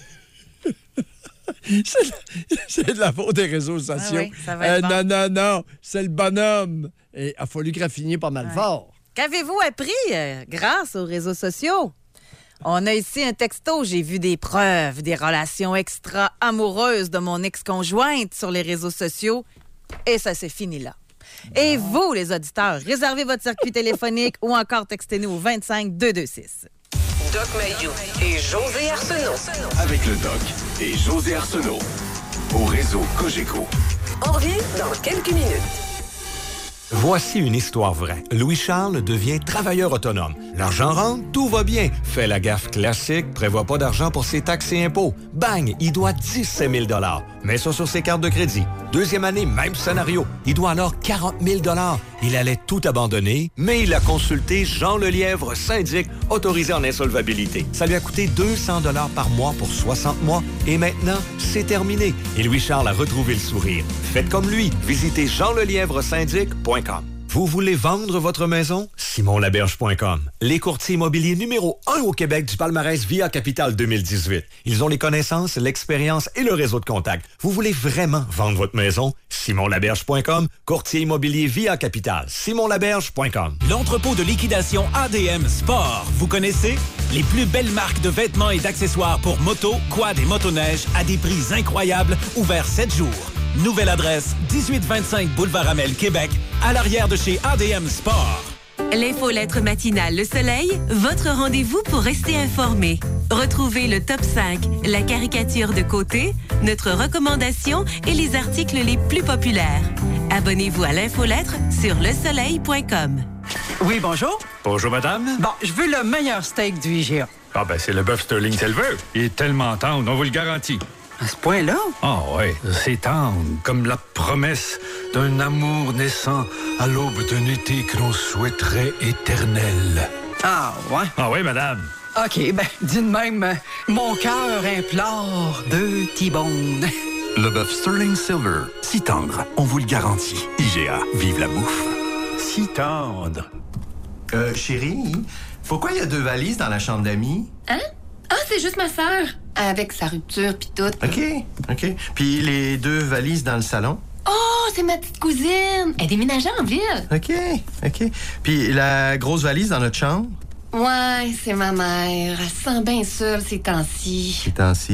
C'est de la faute des réseaux sociaux. Oui, ça va être bon. Non, c'est le bonhomme. Et il a fallu graffiner pas mal fort. Qu'avez-vous appris grâce aux réseaux sociaux? On a ici un texto. J'ai vu des preuves, des relations extra-amoureuses de mon ex-conjointe sur les réseaux sociaux. Et ça s'est fini là. Et vous, les auditeurs, réservez votre circuit téléphonique ou encore textez-nous au 25-226. Doc Mayou et José Arsenault. Avec le Doc et José Arsenault. Au réseau Cogeco. On revient dans quelques minutes. Voici une histoire vraie. Louis-Charles devient travailleur autonome. L'argent rentre, tout va bien. Fait la gaffe classique, prévoit pas d'argent pour ses taxes et impôts. Bang, il doit 17 000 $. Mets ça sur ses cartes de crédit. Deuxième année, même scénario. Il doit alors 40 000 $. Il allait tout abandonner, mais il a consulté Jean Lelièvre, syndic, autorisé en insolvabilité. Ça lui a coûté 200 $ par mois pour 60 mois. Et maintenant, c'est terminé. Et Louis-Charles a retrouvé le sourire. Faites comme lui. Visitez jeanlelièvresyndic.com. Vous voulez vendre votre maison? simonlaberge.com. Les courtiers immobiliers numéro 1 au Québec du palmarès Via Capital 2018. Ils ont les connaissances, l'expérience et le réseau de contacts. Vous voulez vraiment vendre votre maison? simonlaberge.com. Courtier immobilier Via Capital. simonlaberge.com. L'entrepôt de liquidation ADM Sport. Vous connaissez? Les plus belles marques de vêtements et d'accessoires pour moto, quad et motoneige à des prix incroyables, ouverts 7 jours. Nouvelle adresse, 1825 Boulevard Amel, Québec, à l'arrière de chez ADM Sport. L'infolettre matinale Le Soleil, votre rendez-vous pour rester informé. Retrouvez le top 5, la caricature de côté, notre recommandation et les articles les plus populaires. Abonnez-vous à l'infolettre sur lesoleil.com. Oui, bonjour. Bonjour, madame. Bon, je veux le meilleur steak du IGA. Ah, ben, c'est le bœuf Sterling Silver. Il est tellement tendre, on vous le garantit. À ce point-là? Ah, ouais, c'est tendre, comme la promesse d'un amour naissant à l'aube d'un été que l'on souhaiterait éternel. Ah, ouais? Ah, oui, madame. OK, ben, dis de même, mon cœur implore 2 T-bones. Le bœuf Sterling Silver, si tendre, on vous le garantit. IGA, vive la bouffe. Si tendre. Chérie, pourquoi il y a 2 valises dans la chambre d'amis? Hein? Ah, c'est juste ma sœur, avec sa rupture pis tout. OK. Puis les 2 valises dans le salon? Oh, c'est ma petite cousine. Elle déménageait en ville. OK. Puis la grosse valise dans notre chambre? Ouais, c'est ma mère. Elle se sent bien seule ces temps-ci.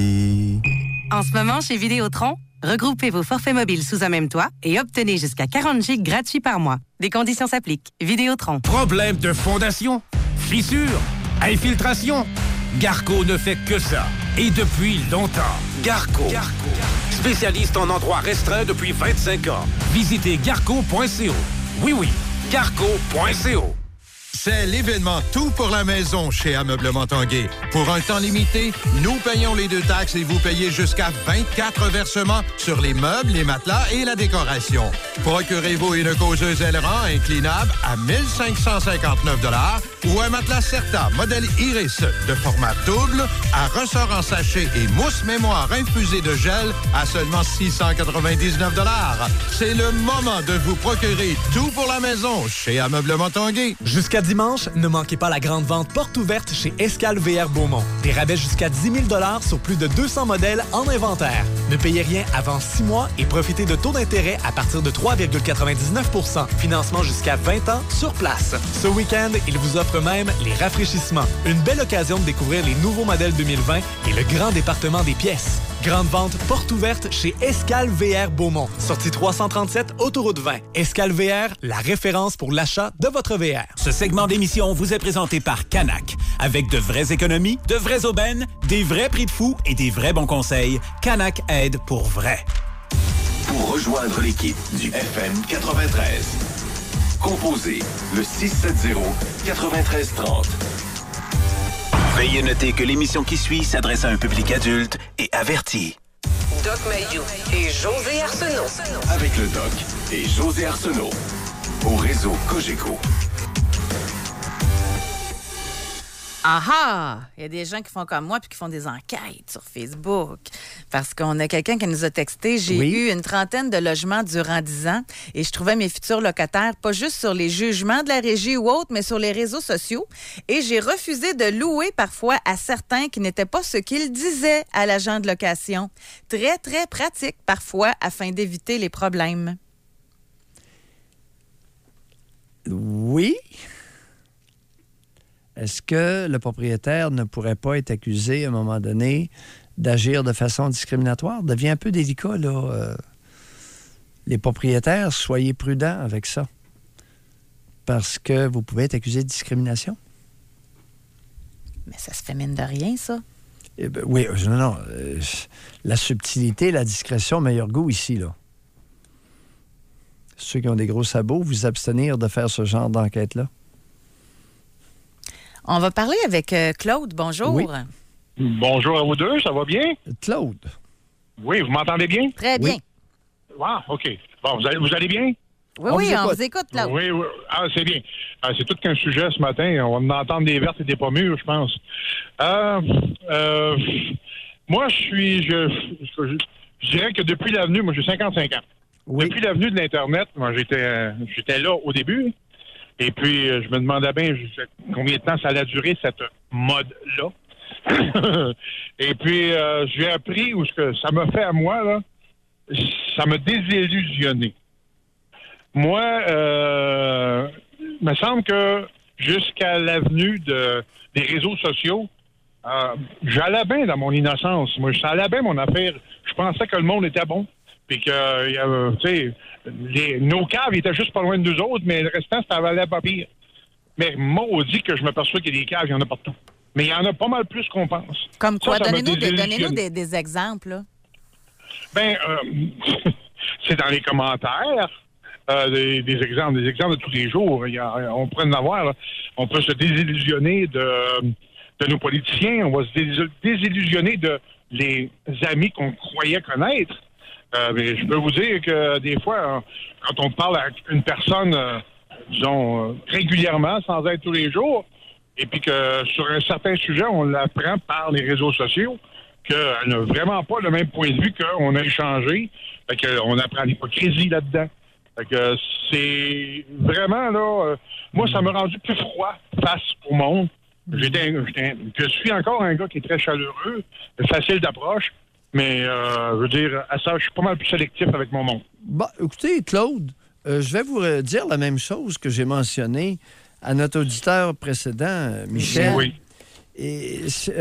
En ce moment, chez Vidéotron, regroupez vos forfaits mobiles sous un même toit et obtenez jusqu'à 40 gigs gratuits par mois. Des conditions s'appliquent. Vidéotron. Problème de fondation, fissure, infiltration. Garco ne fait que ça. Et depuis longtemps. Garco. Spécialiste en endroits restreints depuis 25 ans. Visitez garco.co. Oui, garco.co. C'est l'événement Tout pour la maison chez Ameublement Tanguay. Pour un temps limité, nous payons les 2 taxes et vous payez jusqu'à 24 versements sur les meubles, les matelas et la décoration. Procurez-vous une causeuse aileron inclinable à 1 559 $ ou un matelas Certa modèle Iris de format double à ressort en sachet et mousse mémoire infusée de gel à seulement 699 $. C'est le moment de vous procurer Tout pour la maison chez Ameublement Tanguay. Jusqu'à dimanche, ne manquez pas la grande vente porte ouverte chez Escale VR Beaumont. Des rabais jusqu'à 10 000 $ sur plus de 200 modèles en inventaire. Ne payez rien avant 6 mois et profitez de taux d'intérêt à partir de 3,99 %. Financement jusqu'à 20 ans sur place. Ce week-end, il vous offre même les rafraîchissements. Une belle occasion de découvrir les nouveaux modèles 2020 et le grand département des pièces. Grande vente porte ouverte chez Escale VR Beaumont. Sortie 337, autoroute 20. Escale VR, la référence pour l'achat de votre VR. Ce segment d'émission vous est présenté par Canac. Avec de vraies économies, de vraies aubaines, des vrais prix de fou et des vrais bons conseils, Canac aide pour vrai. Pour rejoindre l'équipe du FM 93, composez le 670-9330. Veuillez noter que l'émission qui suit s'adresse à un public adulte et averti. Doc Mayou et José Arsenault. Avec le Doc et José Arsenault. Au réseau Cogeco. Ah! Il y a des gens qui font comme moi puis qui font des enquêtes sur Facebook. Parce qu'on a quelqu'un qui nous a texté. J'ai eu une trentaine de logements durant 10 ans et je trouvais mes futurs locataires pas juste sur les jugements de la régie ou autres, mais sur les réseaux sociaux. Et j'ai refusé de louer parfois à certains qui n'étaient pas ce qu'ils disaient à l'agent de location. Très, très pratique parfois afin d'éviter les problèmes. Oui. Est-ce que le propriétaire ne pourrait pas être accusé à un moment donné d'agir de façon discriminatoire? Ça devient un peu délicat, là. Les propriétaires, soyez prudents avec ça. Parce que vous pouvez être accusé de discrimination. Mais ça se fait mine de rien, ça. Eh ben, oui, non. La subtilité, la discrétion, meilleur goût ici, là. Ceux qui ont des gros sabots, vous abstenir de faire ce genre d'enquête-là. On va parler avec Claude. Bonjour. Oui. Bonjour à vous deux, ça va bien? Claude. Oui, vous m'entendez bien? Très bien. Ah, OK. Bon, vous allez bien? Oui, on vous écoute, Claude. Oui. Ah, c'est bien. C'est tout qu'un sujet ce matin. On va en entendre des vertes et des pas mûres, je pense. Moi, je dirais que depuis l'avenue, moi, j'ai 55 ans. Oui. Depuis l'avenue de l'Internet, moi, j'étais là au début. Et puis, je me demandais bien combien de temps ça allait durer, cette mode-là. Et puis, j'ai appris où ce que ça m'a fait à moi, là, ça m'a désillusionné. Moi, il me semble que jusqu'à l'avenue des réseaux sociaux, j'allais bien dans mon innocence. Moi, ça allait bien mon affaire. Je pensais que le monde était bon. Puis que, tu sais, nos caves étaient juste pas loin de nous autres, mais le restant, ça valait pas pire. Mais maudit que je m'aperçois qu'il y a des caves, il y en a partout. Mais il y en a pas mal plus qu'on pense. Comme quoi? Donnez-nous des exemples, là. Ben, c'est dans les commentaires. Des exemples de tous les jours. On pourrait en avoir. Là. On peut se désillusionner de nos politiciens. On va se désillusionner de les amis qu'on croyait connaître. Mais je peux vous dire que des fois, quand on parle à une personne, disons, régulièrement, sans être tous les jours, et puis que sur un certain sujet, on l'apprend par les réseaux sociaux, qu'elle n'a vraiment pas le même point de vue qu'on a échangé. Fait qu'on apprend l'hypocrisie là-dedans. Fait que c'est vraiment, là, moi, ça m'a rendu plus froid face au monde. Je suis encore un gars qui est très chaleureux, facile d'approche, mais je veux dire, à ça, je suis pas mal plus sélectif avec mon monde. Bon, écoutez, Claude, je vais vous dire la même chose que j'ai mentionné à notre auditeur précédent, Michel. Oui. Et,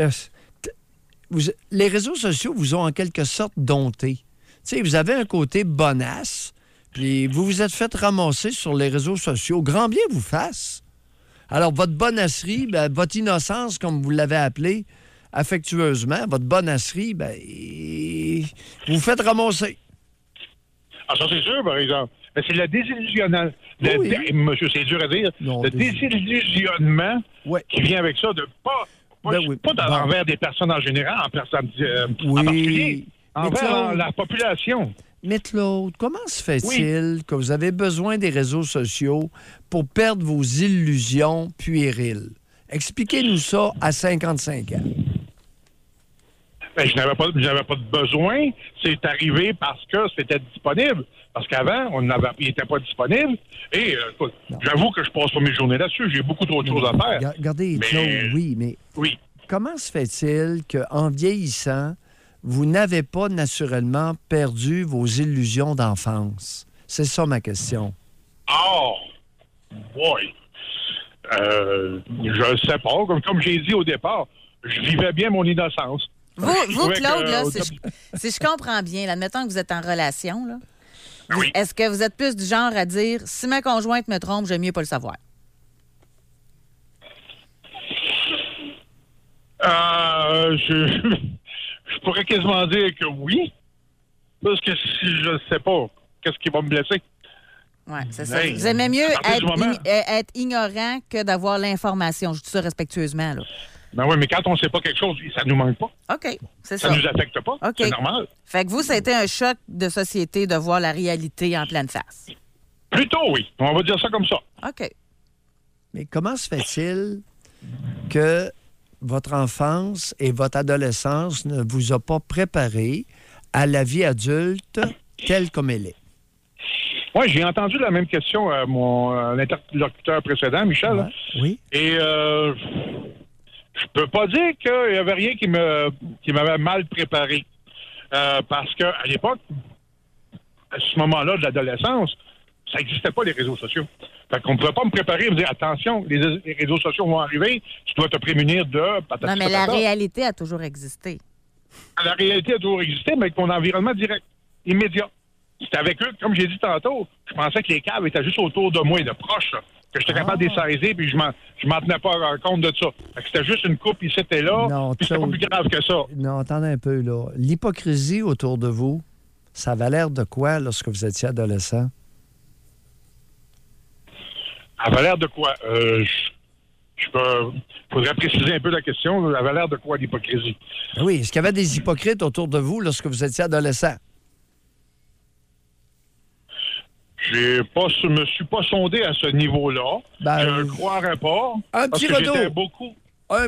les réseaux sociaux vous ont en quelque sorte dompté. Tu sais, vous avez un côté bonasse, puis vous vous êtes fait ramasser sur les réseaux sociaux. Grand bien vous fasse. Alors, votre bonasserie, votre innocence, comme vous l'avez appelé affectueusement, votre bonasserie, vous vous faites ramasser. Ah, ça, c'est sûr, par exemple. Mais c'est le désillusionnant. Monsieur, c'est dur à dire. Non, le désillusionnement qui vient avec ça, de pas envers des personnes en général, en particulier, envers la population. Mais Claude, comment se fait-il que vous avez besoin des réseaux sociaux pour perdre vos illusions puériles? Expliquez-nous ça à 55 ans. Ben, je n'avais pas de besoin. C'est arrivé parce que c'était disponible. Parce qu'avant, il n'était pas disponible. Et j'avoue que je passe pas mes journées là-dessus. J'ai beaucoup trop de choses à faire. Regardez, Claude, mais comment se fait-il qu'en vieillissant, vous n'avez pas naturellement perdu vos illusions d'enfance? C'est ça ma question. Oh! Boy! Je ne sais pas. Comme j'ai dit au départ, je vivais bien mon innocence. Vous Claude, là, si je comprends bien, admettons que vous êtes en relation, là, est-ce que vous êtes plus du genre à dire « Si ma conjointe me trompe, j'aime mieux pas le savoir » ? Je pourrais quasiment dire que oui. Parce que si je ne sais pas, qu'est-ce qui va me blesser? Oui, c'est ça. Vous aimez mieux être ignorant que d'avoir l'information. Je dis ça respectueusement, là. Ben oui, mais quand on ne sait pas quelque chose, ça ne nous manque pas. OK, c'est ça. Ça ne nous affecte pas. Okay. C'est normal. Fait que vous, ça a été un choc de société de voir la réalité en pleine face. Plutôt, oui. On va dire ça comme ça. OK. Mais comment se fait-il que votre enfance et votre adolescence ne vous a pas préparé à la vie adulte telle comme elle est? Oui, j'ai entendu la même question à mon interlocuteur précédent, Michel. Ouais, oui. Et je peux pas dire qu'il y avait rien qui m'avait mal préparé. Parce qu'à l'époque, à ce moment-là de l'adolescence, ça n'existait pas, les réseaux sociaux. Fait qu'on ne pouvait pas me préparer et me dire, attention, les réseaux sociaux vont arriver, tu dois te prémunir de... Non, mais la réalité a toujours existé. La réalité a toujours existé, mais avec mon environnement direct, immédiat. C'était avec eux, comme j'ai dit tantôt, je pensais que les câbles étaient juste autour de moi, de proches, là, que j'étais capable de les saisir, puis je m'en tenais pas compte de ça. Fait que c'était juste une coupe ici et là, puis c'était pas plus grave que ça. Non, attendez un peu, là. L'hypocrisie autour de vous, ça avait l'air de quoi lorsque vous étiez adolescent? Ça avait l'air de quoi? faudrait préciser un peu la question. Elle avait l'air de quoi, l'hypocrisie? Oui, est-ce qu'il y avait des hypocrites autour de vous lorsque vous étiez adolescent? Je me suis pas sondé à ce niveau-là. Je ne croirais pas. Un petit retour. Un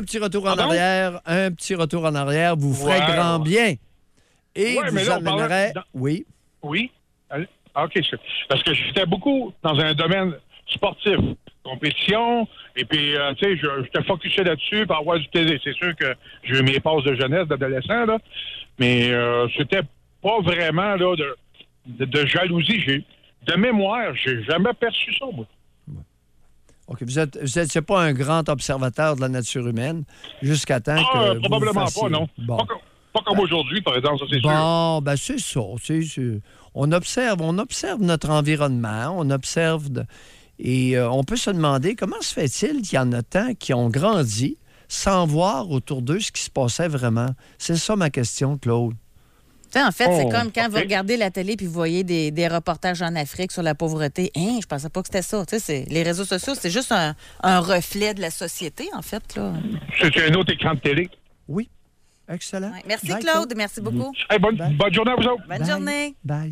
petit retour en arrière vous ferait grand bien. Et vous amènerait... Oui. Oui. OK. Parce que j'étais beaucoup dans un domaine sportif, compétition, et puis, tu sais, j'étais focusé là-dessus pour avoir du télé. C'est sûr que j'ai eu mes passes de jeunesse, d'adolescent, là, mais c'était pas vraiment là de jalousie. De mémoire, j'ai jamais perçu ça, moi. OK. Vous n'étiez pas un grand observateur de la nature humaine jusqu'à temps que probablement vous fassiez... pas, non. Bon. Pas comme aujourd'hui, par exemple, ça, c'est sûr. Bon, ben c'est ça. On observe notre environnement, on observe... Et on peut se demander comment se fait-il qu'il y en a tant qui ont grandi sans voir autour d'eux ce qui se passait vraiment. C'est ça ma question, Claude. En fait, c'est comme quand vous regardez la télé puis vous voyez des reportages en Afrique sur la pauvreté. Je pensais pas que c'était ça. Les réseaux sociaux, c'est juste un reflet de la société, en fait. Là. C'est un autre écran de télé. Oui. Excellent. Ouais. Merci, Claude. Merci beaucoup. Hey, bonne journée à vous autres. Bonne journée. Bye.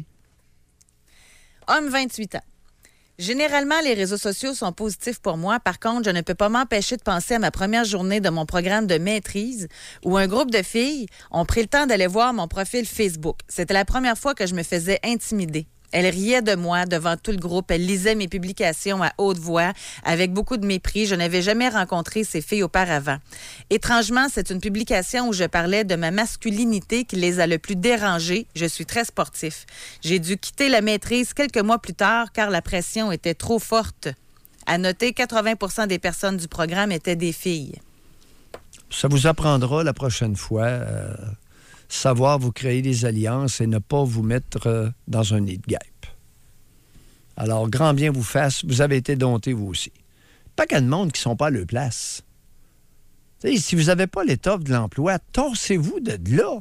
Homme, 28 ans. Généralement, les réseaux sociaux sont positifs pour moi. Par contre, je ne peux pas m'empêcher de penser à ma première journée de mon programme de maîtrise où un groupe de filles ont pris le temps d'aller voir mon profil Facebook. C'était la première fois que je me faisais intimider. Elles riaient de moi devant tout le groupe. Elles lisaient mes publications à haute voix, avec beaucoup de mépris. Je n'avais jamais rencontré ces filles auparavant. Étrangement, c'est une publication où je parlais de ma masculinité qui les a le plus dérangées. Je suis très sportif. J'ai dû quitter la maîtrise quelques mois plus tard car la pression était trop forte. À noter, 80% des personnes du programme étaient des filles. Ça vous apprendra la prochaine fois... savoir vous créer des alliances et ne pas vous mettre dans un nid de guêpe. Alors, grand bien vous fasse, vous avez été dompté vous aussi. Pas qu'à de monde qui ne sont pas à leur place. T'sais, si vous n'avez pas l'étoffe de l'emploi, torsez-vous de là.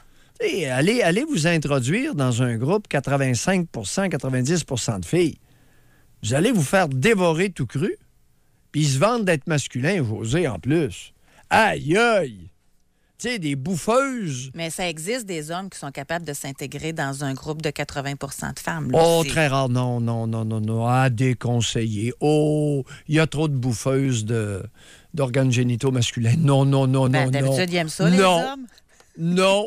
Allez vous introduire dans un groupe 85 90 % de filles. Vous allez vous faire dévorer tout cru, puis ils se vantent d'être masculins, José, en plus. Aïe, aïe! Tu sais, des bouffeuses. Mais ça existe des hommes qui sont capables de s'intégrer dans un groupe de 80 % de femmes. Là, très rare. Non. À déconseiller. Il y a trop de bouffeuses d'organes génitaux masculins. Non. D'habitude, ils aiment ça, les hommes? Non.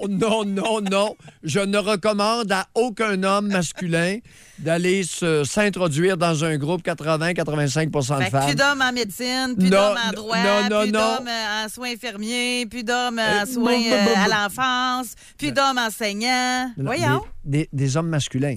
Je ne recommande à aucun homme masculin d'aller s'introduire dans un groupe 80-85 % de femmes. Plus d'hommes en médecine, plus d'hommes en droit, plus d'hommes en soins infirmiers, plus d'hommes en soins à l'enfance, plus d'hommes enseignants. Voyons. Des hommes masculins.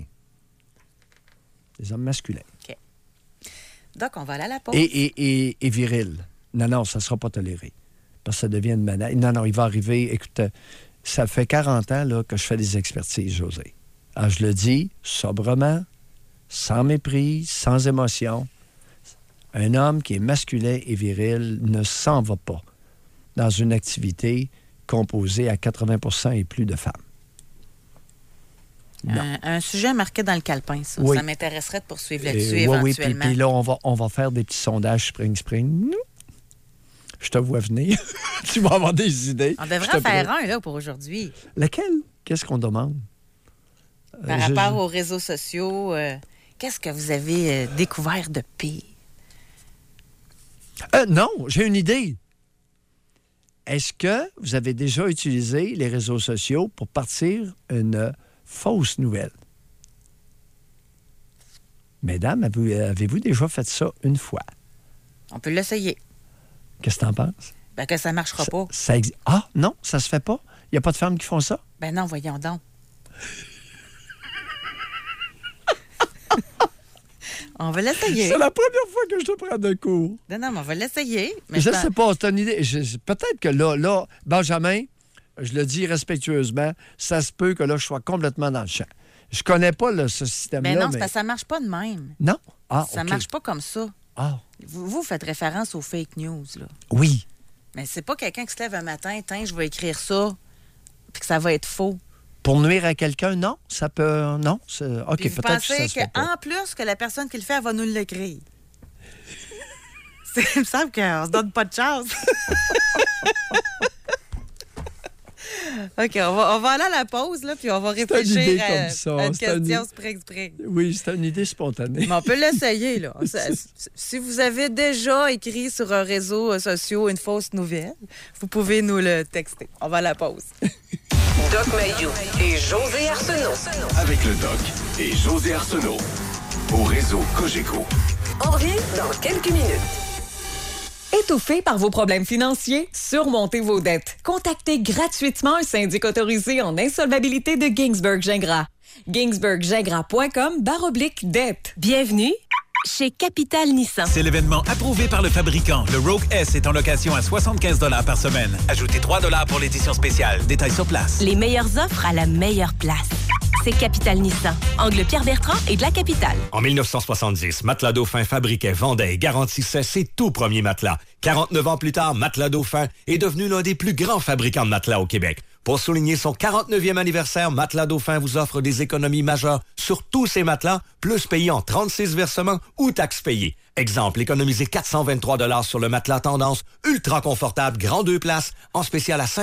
Des hommes masculins. OK. Donc, on va aller à la pause. Et viril. Non, ça ne sera pas toléré. Parce que ça devient une menace. Non, il va arriver. Écoute, ça fait 40 ans là, que je fais des expertises, José. Alors, je le dis sobrement, sans mépris, sans émotion. Un homme qui est masculin et viril ne s'en va pas dans une activité composée à 80 % et plus de femmes. Un sujet marqué dans le calepin, ça. Oui. Ça m'intéresserait de poursuivre là-dessus éventuellement. Oui, puis là, on va faire des petits sondages spring. Je te vois venir. Tu vas avoir des idées. On devrait faire un là, pour aujourd'hui. Lequel? Qu'est-ce qu'on demande? Par rapport aux réseaux sociaux, qu'est-ce que vous avez découvert de pire? Non, j'ai une idée. Est-ce que vous avez déjà utilisé les réseaux sociaux pour partir une fausse nouvelle? Mesdames, avez-vous déjà fait ça une fois? On peut l'essayer. Qu'est-ce que t'en penses? Que ça ne marchera pas. Ah, non, ça se fait pas? Il n'y a pas de femmes qui font ça? Non, voyons donc. On va l'essayer. C'est la première fois que je te prends de cours. Non, mais on va l'essayer. Mais je ne sais pas, c'est une idée. Peut-être que là, Benjamin, je le dis respectueusement, ça se peut que là, je sois complètement dans le champ. Je connais pas ce système-là. Mais non, c'est parce que ça ne marche pas de même. Non? Ça ne marche pas comme ça. Vous faites référence aux fake news, là. Oui. Mais c'est pas quelqu'un qui se lève un matin, je vais écrire ça, puis que ça va être faux. Pour nuire à quelqu'un, non? Ça peut... Non? OK, puis vous peut-être que ça se fait pas. En plus, que la personne qui le fait, elle va nous l'écrire. Il me semble qu'on se donne pas de chance. OK, on va aller à la pause, là, puis on va réfléchir à une question spring. Oui, c'est une idée spontanée. Mais on peut l'essayer, là. Si vous avez déjà écrit sur un réseau social une fausse nouvelle, vous pouvez nous le texter. On va à la pause. Doc Mayou et José Arsenault. Avec le Doc et José Arsenault. Au réseau Cogeco. On revient dans quelques minutes. Étouffé par vos problèmes financiers? Surmontez vos dettes. Contactez gratuitement un syndic autorisé en insolvabilité de Ginsberg-Gingras. ginsberggingras.com/dette. Bienvenue chez Capital Nissan. C'est l'événement approuvé par le fabricant. Le Rogue S est en location à 75 $ par semaine. Ajoutez 3 $ pour l'édition spéciale. Détails sur place. Les meilleures offres à la meilleure place. C'est Capital Nissan. Angle Pierre-Bertrand et de la Capitale. En 1970, Matelas Dauphin fabriquait, vendait et garantissait ses tout premiers matelas. 49 ans plus tard, Matelas Dauphin est devenu l'un des plus grands fabricants de matelas au Québec. Pour souligner son 49e anniversaire, Matelas Dauphin vous offre des économies majeures sur tous ses matelas, plus payés en 36 versements ou taxes payées. Exemple, économisez 423 $ sur le matelas Tendance, ultra confortable, grand 2 places, en spécial à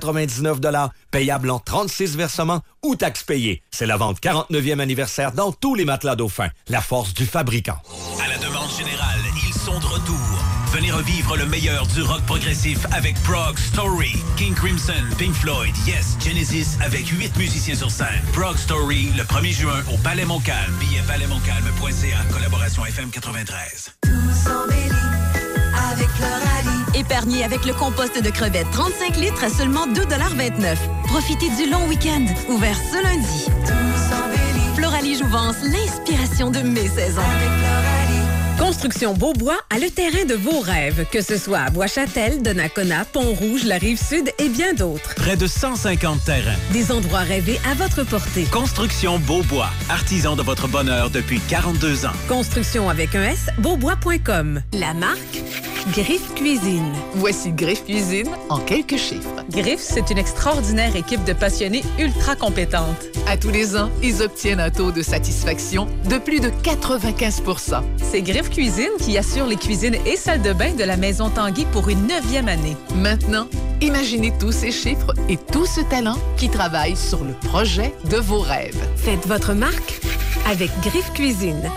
599 $, payable en 36 versements ou taxes payées. C'est la vente 49e anniversaire dans tous les matelas Dauphin. La force du fabricant. À la demande générale, ils sont de retour. Venez revivre le meilleur du rock progressif avec Prog Story, King Crimson, Pink Floyd, Yes, Genesis avec 8 musiciens sur scène. Prog Story, le 1er juin au Palais Montcalm. Billets palaismontcalm.ca, collaboration FM 93. Tous embellis avec Floralie. Épargnez avec le compost de crevettes 35 litres à seulement 2,29 $. Profitez du long week-end, ouvert ce lundi. Tous embellis. Floralie Jouvence, l'inspiration de mes saisons. Avec Floralie. Construction Beaubois a le terrain de vos rêves, que ce soit à Bois-Châtel, Donnacona, Pont-Rouge, la Rive-Sud et bien d'autres. Près de 150 terrains. Des endroits rêvés à votre portée. Construction Beaubois, artisan de votre bonheur depuis 42 ans. Construction avec un S, beaubois.com. La marque Griffe Cuisine. Voici Griffe Cuisine en quelques chiffres. Griffe, c'est une extraordinaire équipe de passionnés ultra compétente. À tous les ans, ils obtiennent un taux de satisfaction de plus de 95 %. C'est Griffe Cuisine qui assure les cuisines et salles de bain de la Maison Tanguy pour une 9e année. Maintenant, imaginez tous ces chiffres et tout ce talent qui travaille sur le projet de vos rêves. Faites votre marque avec Griffe Cuisine.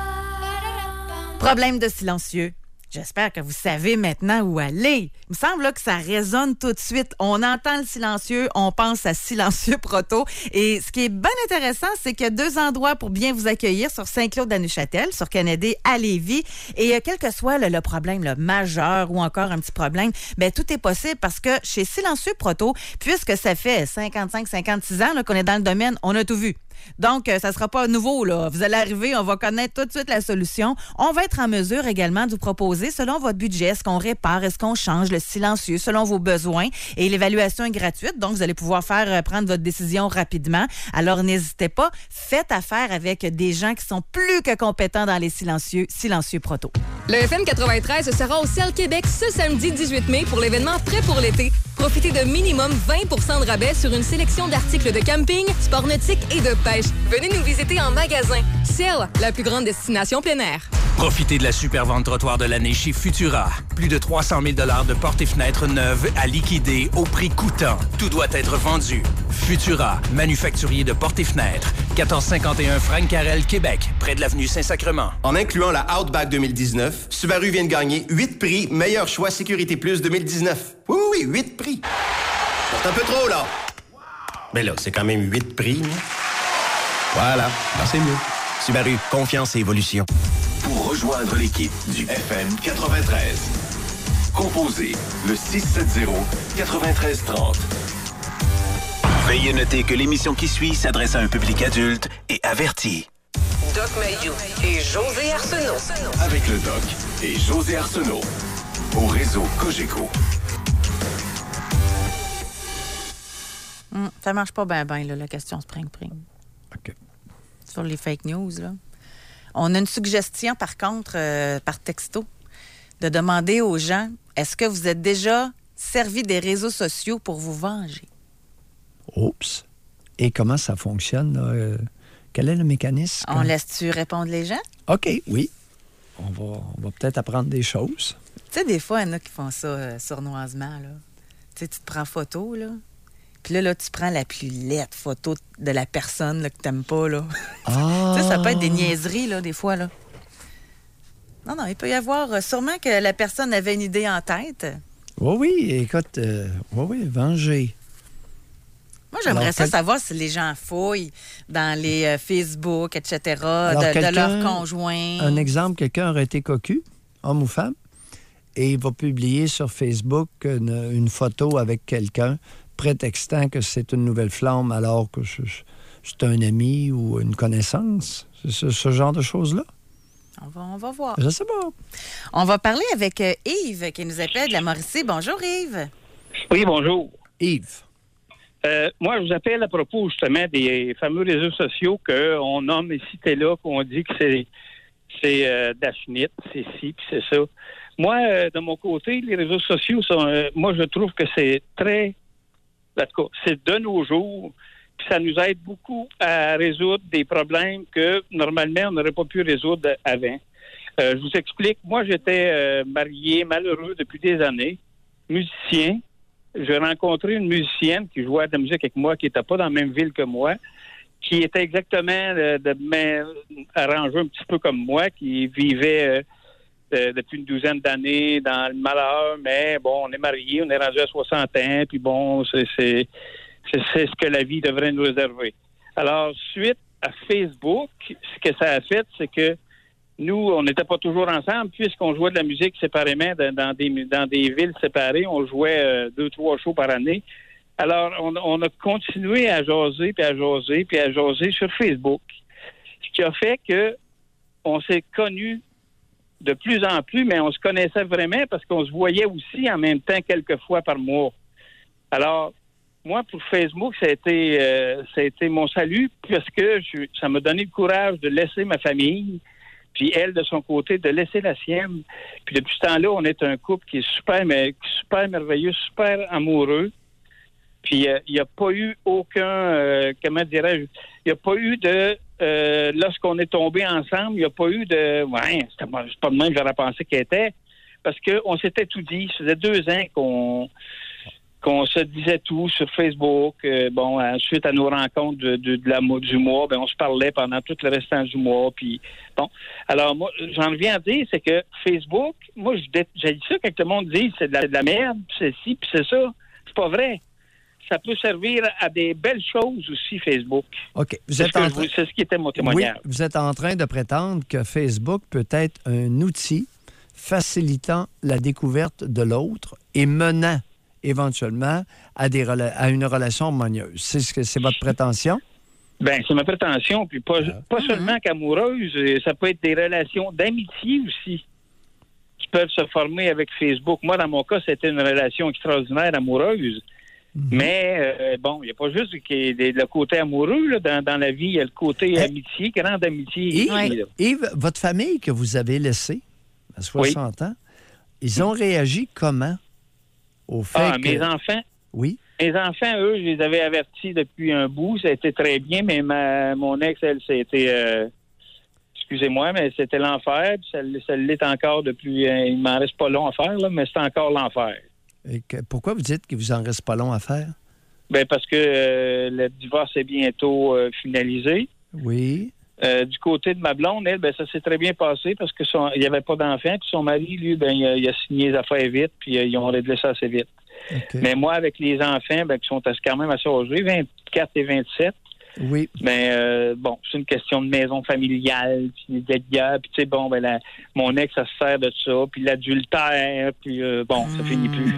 Problème de silencieux. J'espère que vous savez maintenant où aller. Il me semble là, que ça résonne tout de suite. On entend le silencieux, on pense à Silencieux Proto. Et ce qui est bien intéressant, c'est qu'il y a 2 endroits pour bien vous accueillir sur Saint-Claude à Neuchâtel, sur Kennedy à Lévis. Et quel que soit le problème majeur ou encore un petit problème, bien, tout est possible parce que chez Silencieux Proto, puisque ça fait 55-56 ans là, qu'on est dans le domaine, on a tout vu. Donc, ça ne sera pas nouveau, là. Vous allez arriver, on va connaître tout de suite la solution. On va être en mesure également de vous proposer, selon votre budget, est-ce qu'on répare, est-ce qu'on change le silencieux, selon vos besoins. Et l'évaluation est gratuite, donc vous allez pouvoir prendre votre décision rapidement. Alors, n'hésitez pas, faites affaire avec des gens qui sont plus que compétents dans les Silencieux Proto. Le FM 93 sera au Ciel Québec ce samedi 18 mai pour l'événement Prêt pour l'été. Profitez de minimum 20 % de rabais sur une sélection d'articles de camping, sport nautique et de pêche. Venez nous visiter en magasin. Ciel, la plus grande destination plein air. Profitez de la super vente trottoir de l'année chez Futura. Plus de 300 000 $ de portes et fenêtres neuves à liquider au prix coûtant. Tout doit être vendu. Futura, manufacturier de portes et fenêtres. 1451 Franck-Carrel, Québec, près de l'avenue Saint-Sacrement. En incluant la Outback 2019, Subaru vient de gagner 8 prix Meilleur choix Sécurité Plus 2019. Oui, 8 prix. C'est un peu trop, là. Mais là, c'est quand même 8 prix. Là. Voilà, là, c'est mieux. Subaru, confiance et évolution. Pour rejoindre l'équipe du FM 93, composez le 670-9330. Veuillez noter que l'émission qui suit s'adresse à un public adulte et averti. Doc Mayou et José Arsenault. Avec le Doc et José Arsenault. Au réseau Cogeco. Ça marche pas bien, la question Spring. OK. Sur les fake news, là. On a une suggestion, par contre, par texto, de demander aux gens, est-ce que vous êtes déjà servi des réseaux sociaux pour vous venger? Oups. Et comment ça fonctionne, là? Quel est le mécanisme? On laisse-tu répondre les gens? OK, oui. On va peut-être apprendre des choses. Tu sais, des fois, il y en a qui font ça sournoisement, là. Tu sais, tu te prends photo, là. Puis là, tu prends la plus laide photo de la personne là, que t'aimes pas, là. Ah. Tu sais, ça peut être des niaiseries, là, des fois, là. Non, il peut y avoir... sûrement que la personne avait une idée en tête. Oui, écoute, venger. Moi, j'aimerais Alors, savoir si les gens fouillent dans les Facebook, etc., de leurs conjoints. Un exemple, quelqu'un aurait été cocu, homme ou femme, et il va publier sur Facebook une photo avec quelqu'un, prétextant que c'est une nouvelle flamme alors que c'est un ami ou une connaissance. C'est ce genre de choses-là. On va voir. Je sais pas. On va parler avec Yves, qui nous appelle de la Mauricie. Bonjour, Yves. Oui, bonjour. Yves. Moi, je vous appelle à propos, justement, des fameux réseaux sociaux qu'on nomme ici et là, qu'on dit que c'est Daphne, c'est ci, puis c'est ça. Moi, de mon côté, les réseaux sociaux sont... moi, je trouve que c'est très... En tout cas, c'est de nos jours, puis ça nous aide beaucoup à résoudre des problèmes que, normalement, on n'aurait pas pu résoudre avant. Je vous explique. Moi, j'étais marié, malheureux depuis des années, musicien. J'ai rencontré une musicienne qui jouait de la musique avec moi, qui n'était pas dans la même ville que moi, qui était exactement arrangée un petit peu comme moi, qui vivait depuis une douzaine d'années dans le malheur, mais bon, on est mariés, on est rendu à 60 ans, puis bon, c'est ce que la vie devrait nous réserver. Alors, suite à Facebook, ce que ça a fait, c'est que nous, on n'était pas toujours ensemble, puisqu'on jouait de la musique séparément dans des villes séparées. On jouait 2-3 shows par année. Alors, on a continué à jaser, puis à jaser, puis à jaser sur Facebook. Ce qui a fait que on s'est connus de plus en plus, mais on se connaissait vraiment parce qu'on se voyait aussi en même temps quelques fois par mois. Alors, moi, pour Facebook, ça a été mon salut, parce que ça m'a donné le courage de laisser ma famille, puis elle, de son côté, de laisser la sienne. Puis depuis ce temps-là, on est un couple qui est super merveilleux, super amoureux. Puis il n'y a pas eu aucun, comment dirais-je, il n'y a pas eu de, lorsqu'on est tombés ensemble, il n'y a pas eu de, c'est pas de même que j'aurais pensé qu'il était, parce qu'on s'était tout dit. Ça faisait 2 ans qu'on se disait tout sur Facebook. Suite à nos rencontres du mois, on se parlait pendant tout le restant du mois. Puis bon, alors moi, j'en reviens à dire, c'est que Facebook, moi, j'ai dit ça quand le monde dit c'est de la merde, puis c'est ci, puis c'est ça. C'est pas vrai. Ça peut servir à des belles choses aussi, Facebook. OK. C'est ce qui était mon témoignage. Oui, vous êtes en train de prétendre que Facebook peut être un outil facilitant la découverte de l'autre et menant éventuellement à une relation harmonieuse. C'est votre prétention? Bien, c'est ma prétention. Puis pas seulement qu'amoureuse, ça peut être des relations d'amitié aussi qui peuvent se former avec Facebook. Moi, dans mon cas, c'était une relation extraordinaire amoureuse. Mais, il n'y a pas juste le côté amoureux là, dans la vie, il y a le côté amitié, grande amitié. Yves, votre famille que vous avez laissée à 60 ans, ils ont réagi comment au fait que... Mes enfants? Oui. Mes enfants, eux, je les avais avertis depuis un bout, ça a été très bien, mais mon ex, elle, c'était... excusez-moi, mais c'était l'enfer, puis ça l'est encore depuis... il m'en reste pas long à faire, là, mais c'est encore l'enfer. Pourquoi vous dites qu'il vous en reste pas long à faire? Bien, parce que le divorce est bientôt finalisé. Oui. Du côté de ma blonde, elle, ça s'est très bien passé parce que il n'y avait pas d'enfant. Puis son mari, lui, il a signé les affaires vite, puis ils ont réglé ça assez vite. Okay. Mais moi, avec les enfants, qui sont quand même assez âgés, 24 et 27, oui. Mais c'est une question de maison familiale, puis d'être gars, puis tu sais, mon ex, ça se sert de ça, puis l'adultère, puis ça finit plus.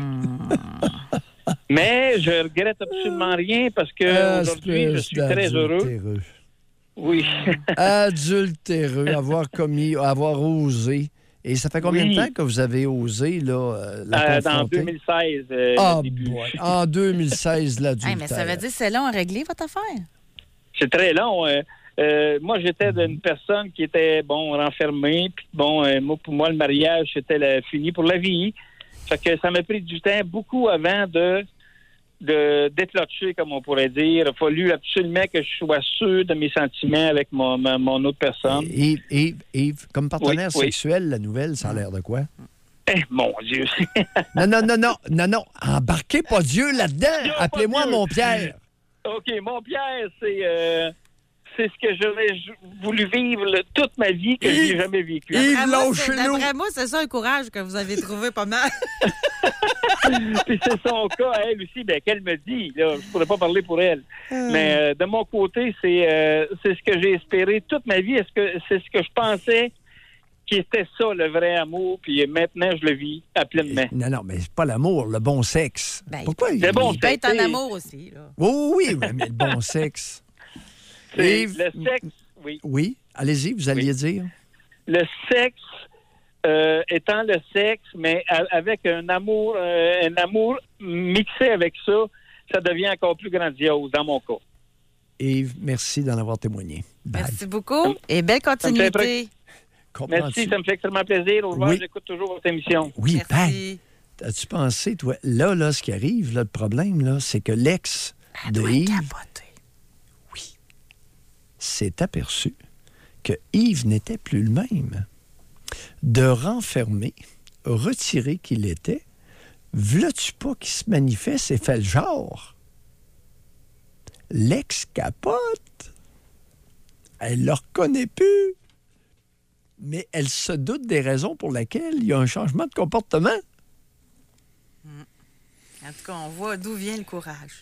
Mais je regrette absolument rien parce que aujourd'hui, je suis très heureux. Oui. Adultéreux, avoir osé. Et ça fait combien de temps que vous avez osé la confronter? Dans 2016. En 2016, l'adultère. Mais ça veut dire que c'est long à régler, votre affaire? C'est très long. Moi, j'étais d'une personne qui était, renfermée. Puis, moi, pour moi, le mariage, c'était fini pour la vie. Fait que ça m'a pris du temps beaucoup avant d'éclotcher, comme on pourrait dire. Il a fallu absolument que je sois sûr de mes sentiments avec mon autre personne. Yves, comme partenaire sexuel, la nouvelle, ça a l'air de quoi? Mon Dieu. Non. Embarquez pas Dieu là-dedans. Appelez-moi mon Pierre. OK, mon Pierre, c'est ce que j'aurais voulu vivre toute ma vie que je n'ai jamais vécu. D'après moi, c'est ça un courage que vous avez trouvé pas mal. Puis c'est son cas, elle aussi, qu'elle me dit. Là, je ne pourrais pas parler pour elle. Mais de mon côté, c'est ce que j'ai espéré toute ma vie. Est-ce que c'est ce que je pensais qui était ça, le vrai amour, puis maintenant, je le vis à pleine main. Non, mais c'est pas l'amour, le bon sexe. Pourquoi? Le bon sexe. Il peut être en amour aussi. Là. Oui, mais le bon sexe. Le sexe, oui. Oui, allez-y, vous alliez dire. Le sexe étant le sexe, mais avec un amour mixé avec ça, ça devient encore plus grandiose, dans mon cas. Yves, merci d'en avoir témoigné. Bye. Merci beaucoup et belle continuité. Merci, ça me fait extrêmement plaisir. Au revoir, j'écoute toujours votre émission. Oui, merci. As-tu pensé, toi, là, ce qui arrive, là, le problème, là, c'est que l'ex de Yves s'est aperçu que Yves n'était plus le même. De renfermer, retiré qu'il était, v'là-tu pas qu'il se manifeste et fait le genre? L'ex capote. Elle le reconnaît plus. Mais elle se doute des raisons pour lesquelles il y a un changement de comportement. En tout cas, on voit d'où vient le courage.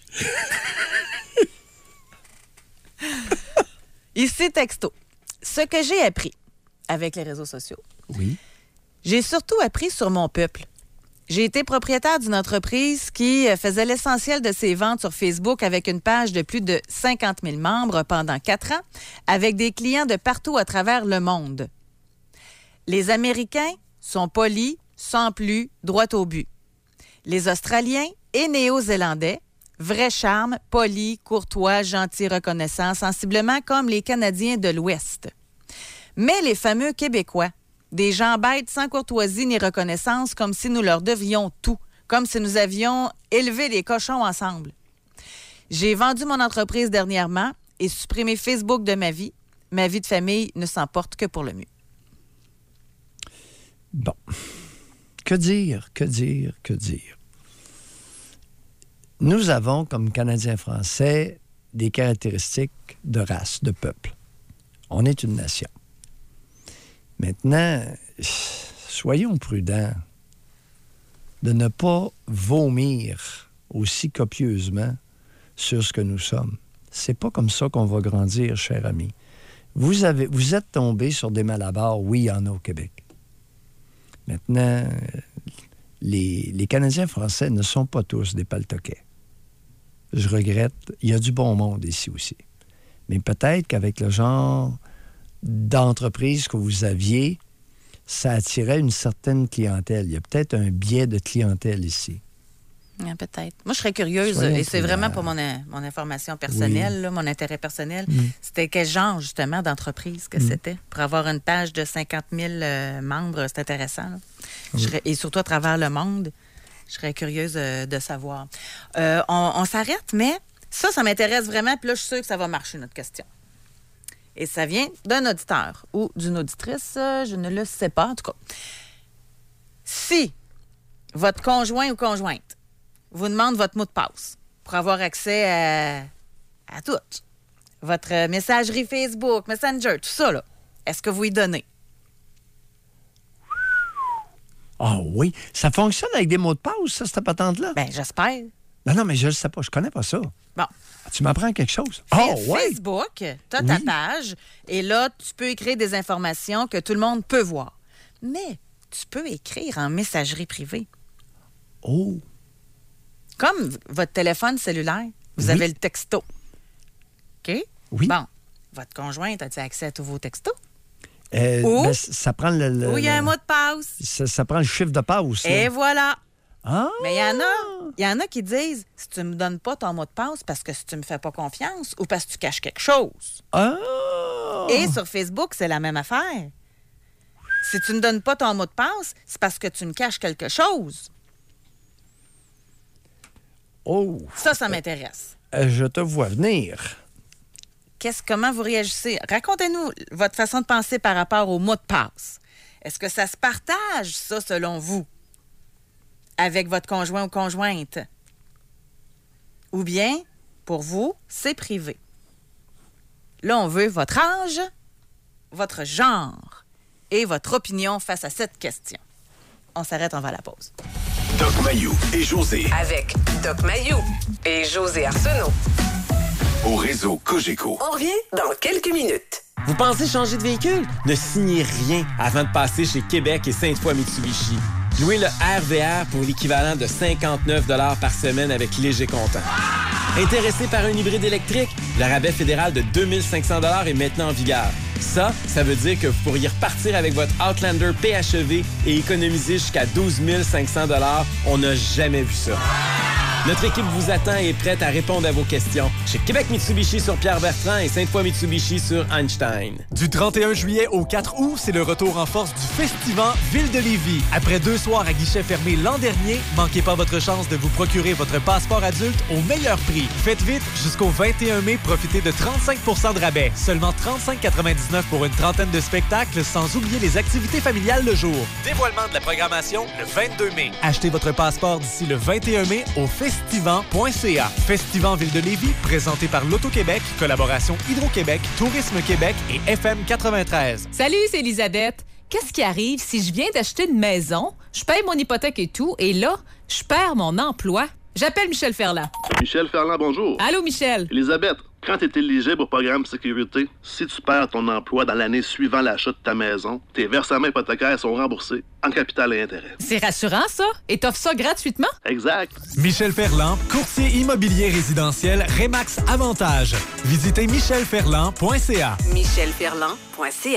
Ici, texto. Ce que j'ai appris avec les réseaux sociaux, j'ai surtout appris sur mon peuple. J'ai été propriétaire d'une entreprise qui faisait l'essentiel de ses ventes sur Facebook avec une page de plus de 50 000 membres pendant 4 ans, avec des clients de partout à travers le monde. Les Américains sont polis, sans plus, droit au but. Les Australiens et Néo-Zélandais, vrai charme, polis, courtois, gentils, reconnaissants, sensiblement comme les Canadiens de l'Ouest. Mais les fameux Québécois, des gens bêtes sans courtoisie ni reconnaissance, comme si nous leur devions tout, comme si nous avions élevé les cochons ensemble. J'ai vendu mon entreprise dernièrement et supprimé Facebook de ma vie. Ma vie de famille ne s'en porte que pour le mieux. Bon. Que dire? Nous avons, comme Canadiens français, des caractéristiques de race, de peuple. On est une nation. Maintenant, soyons prudents de ne pas vomir aussi copieusement sur ce que nous sommes. C'est pas comme ça qu'on va grandir, cher ami. Vous êtes tombé sur des malabars, oui, il y en a au Québec. Maintenant, les Canadiens français ne sont pas tous des paltoquets. Je regrette, il y a du bon monde ici aussi. Mais peut-être qu'avec le genre d'entreprise que vous aviez, ça attirait une certaine clientèle. Il y a peut-être un biais de clientèle ici. Peut-être. Moi, je serais curieuse, et c'est vraiment pour mon information personnelle, là, mon intérêt personnel. C'était quel genre, justement, d'entreprise que c'était? Pour avoir une page de 50 000 membres, c'est intéressant. Et surtout à travers le monde, je serais curieuse de savoir. On s'arrête, mais ça m'intéresse vraiment, puis là, je suis sûre que ça va marcher, notre question. Et ça vient d'un auditeur ou d'une auditrice, je ne le sais pas, en tout cas. Si votre conjoint ou conjointe vous demande votre mot de passe pour avoir accès à tout, votre messagerie Facebook, Messenger, tout ça, là, est-ce que vous y donnez? Ah oui, ça fonctionne avec des mots de passe, ça, cette patente-là? Bien, j'espère. Non, mais je ne sais pas, je connais pas ça. Bon. Tu m'apprends quelque chose? Facebook, tu as ta page, et là, tu peux écrire des informations que tout le monde peut voir. Mais tu peux écrire en messagerie privée. Oh! Comme votre téléphone cellulaire, vous avez le texto. OK? Oui. Bon, votre conjointe a-t-il accès à tous vos textos? Ça prend le... Ou il y a un mot de passe. Ça prend le chiffre de passe. Et voilà. Ah! Mais il y en a qui disent, si tu me donnes pas ton mot de passe parce que si tu me fais pas confiance ou parce que tu caches quelque chose. Ah! Et sur Facebook, c'est la même affaire. Si tu ne donnes pas ton mot de passe, c'est parce que tu me caches quelque chose. Oh! Ça m'intéresse. Je te vois venir. Comment vous réagissez? Racontez-nous votre façon de penser par rapport au mot de passe. Est-ce que ça se partage, ça, selon vous, avec votre conjoint ou conjointe? Ou bien, pour vous, c'est privé? Là, on veut votre âge, votre genre et votre opinion face à cette question. On s'arrête, on va à la pause. Doc Mayou et José. Avec Doc Mayou et José Arsenault. Au réseau Cogeco. On revient dans quelques minutes. Vous pensez changer de véhicule? Ne signez rien avant de passer chez Québec et Sainte-Foy Mitsubishi. Louez le RVR pour l'équivalent de 59 $ par semaine avec léger comptant. Intéressé par un hybride électrique? Le rabais fédéral de 2500 $ est maintenant en vigueur. Ça veut dire que vous pourriez repartir avec votre Outlander PHEV et économiser jusqu'à 12 500 $. On n'a jamais vu ça. Notre équipe vous attend et est prête à répondre à vos questions. Chez Québec Mitsubishi sur Pierre-Bertrand et Sainte-Foy Mitsubishi sur Einstein. Du 31 juillet au 4 août, c'est le retour en force du Festival Ville de Lévis. Après 2 soirs à guichet fermé l'an dernier, manquez pas votre chance de vous procurer votre passeport adulte au meilleur prix. Faites vite, jusqu'au 21 mai, profitez de 35 % de rabais. Seulement 35,99 pour une trentaine de spectacles, sans oublier les activités familiales le jour. Dévoilement de la programmation le 22 mai. Achetez votre passeport d'ici le 21 mai au festivan.ca. Festival Ville de Lévis, présenté par l'Auto-Québec, collaboration Hydro-Québec, Tourisme Québec et FM 93. Salut, c'est Elisabeth. Qu'est-ce qui arrive si je viens d'acheter une maison, je paye mon hypothèque et tout, et là, je perds mon emploi? J'appelle Michel Ferland. Michel Ferland, bonjour. Allô, Michel. Elisabeth, quand tu es éligible au programme Sécurité, si tu perds ton emploi dans l'année suivant l'achat de ta maison, tes versements hypothécaires sont remboursés en capital et intérêt. C'est rassurant, ça? Et t'offres ça gratuitement? Exact. Michel Ferland, courtier immobilier résidentiel Remax Avantage. Visitez michelferland.ca. michelferland.ca.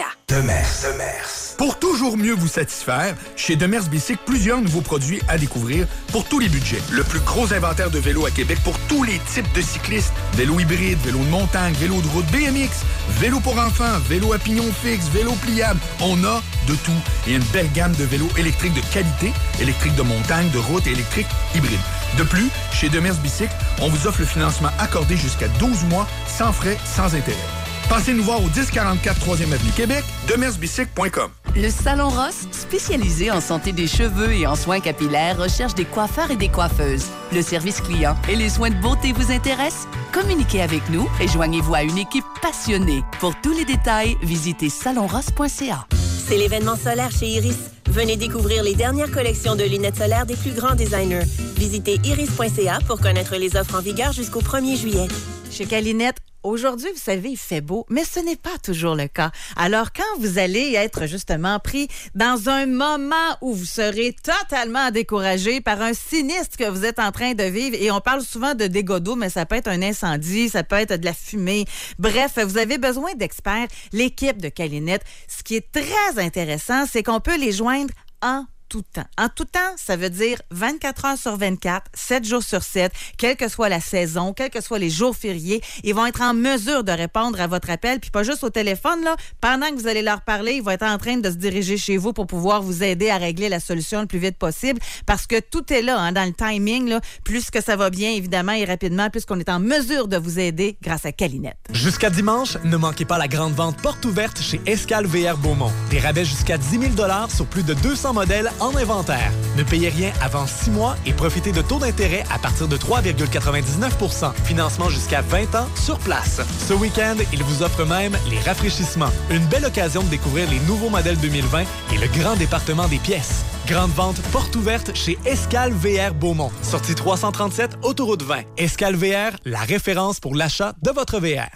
Demers. Pour toujours mieux vous satisfaire, chez Demers Bicycle, plusieurs nouveaux produits à découvrir pour tous les budgets. Le plus gros inventaire de vélos à Québec pour tous les types de cyclistes. Vélo hybride, vélo de montagne, vélo de route BMX, vélo pour enfants, vélo à pignon fixe, vélo pliable. On a de tout. Et une belle gamme de vélos électriques de qualité, électriques de montagne, de route et électriques hybrides. De plus, chez Demers Bicycle, on vous offre le financement accordé jusqu'à 12 mois, sans frais, sans intérêt. Passez nous voir au 1044 3e Avenue Québec, demersbicycle.com. Le Salon Ross, spécialisé en santé des cheveux et en soins capillaires, recherche des coiffeurs et des coiffeuses. Le service client et les soins de beauté vous intéressent? Communiquez avec nous et joignez-vous à une équipe passionnée. Pour tous les détails, visitez salonross.ca. C'est l'événement solaire chez Iris. Venez découvrir les dernières collections de lunettes solaires des plus grands designers. Visitez iris.ca pour connaître les offres en vigueur jusqu'au 1er juillet. Chez Calinette, aujourd'hui, vous savez, il fait beau, mais ce n'est pas toujours le cas. Alors, quand vous allez être justement pris dans un moment où vous serez totalement découragé par un sinistre que vous êtes en train de vivre, et on parle souvent de dégâts d'eau, mais ça peut être un incendie, ça peut être de la fumée. Bref, vous avez besoin d'experts. L'équipe de Calinette, ce qui est très intéressant, c'est qu'on peut les joindre en tout temps. En tout temps, ça veut dire 24 heures sur 24, 7 jours sur 7, quelle que soit la saison, quels que soient les jours fériés, ils vont être en mesure de répondre à votre appel, puis pas juste au téléphone, là. Pendant que vous allez leur parler, ils vont être en train de se diriger chez vous pour pouvoir vous aider à régler la solution le plus vite possible, parce que tout est là, hein, dans le timing, là. Plus que ça va bien, évidemment, et rapidement, plus qu'on est en mesure de vous aider grâce à Calinette. Jusqu'à dimanche, ne manquez pas la grande vente porte ouverte chez Escale VR Beaumont. Des rabais jusqu'à 10 000 $ sur plus de 200 modèles en inventaire. Ne payez rien avant 6 mois et profitez de taux d'intérêt à partir de 3,99 %. Financement jusqu'à 20 ans sur place. Ce week-end, il vous offre même les rafraîchissements. Une belle occasion de découvrir les nouveaux modèles 2020 et le grand département des pièces. Grande vente porte ouverte chez Escale VR Beaumont. Sortie 337, autoroute 20. Escale VR, la référence pour l'achat de votre VR.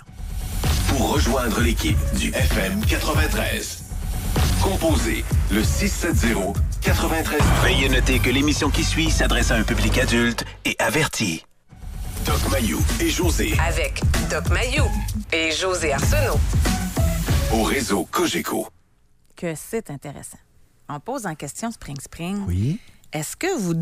Pour rejoindre l'équipe du FM 93, composez le 670-93. Veuillez noter que l'émission qui suit s'adresse à un public adulte et averti. Doc Mayou et José. Avec Doc Mayou et José Arsenault. Au réseau Cogeco. Que c'est intéressant. On pose en question Spring. Oui. Est-ce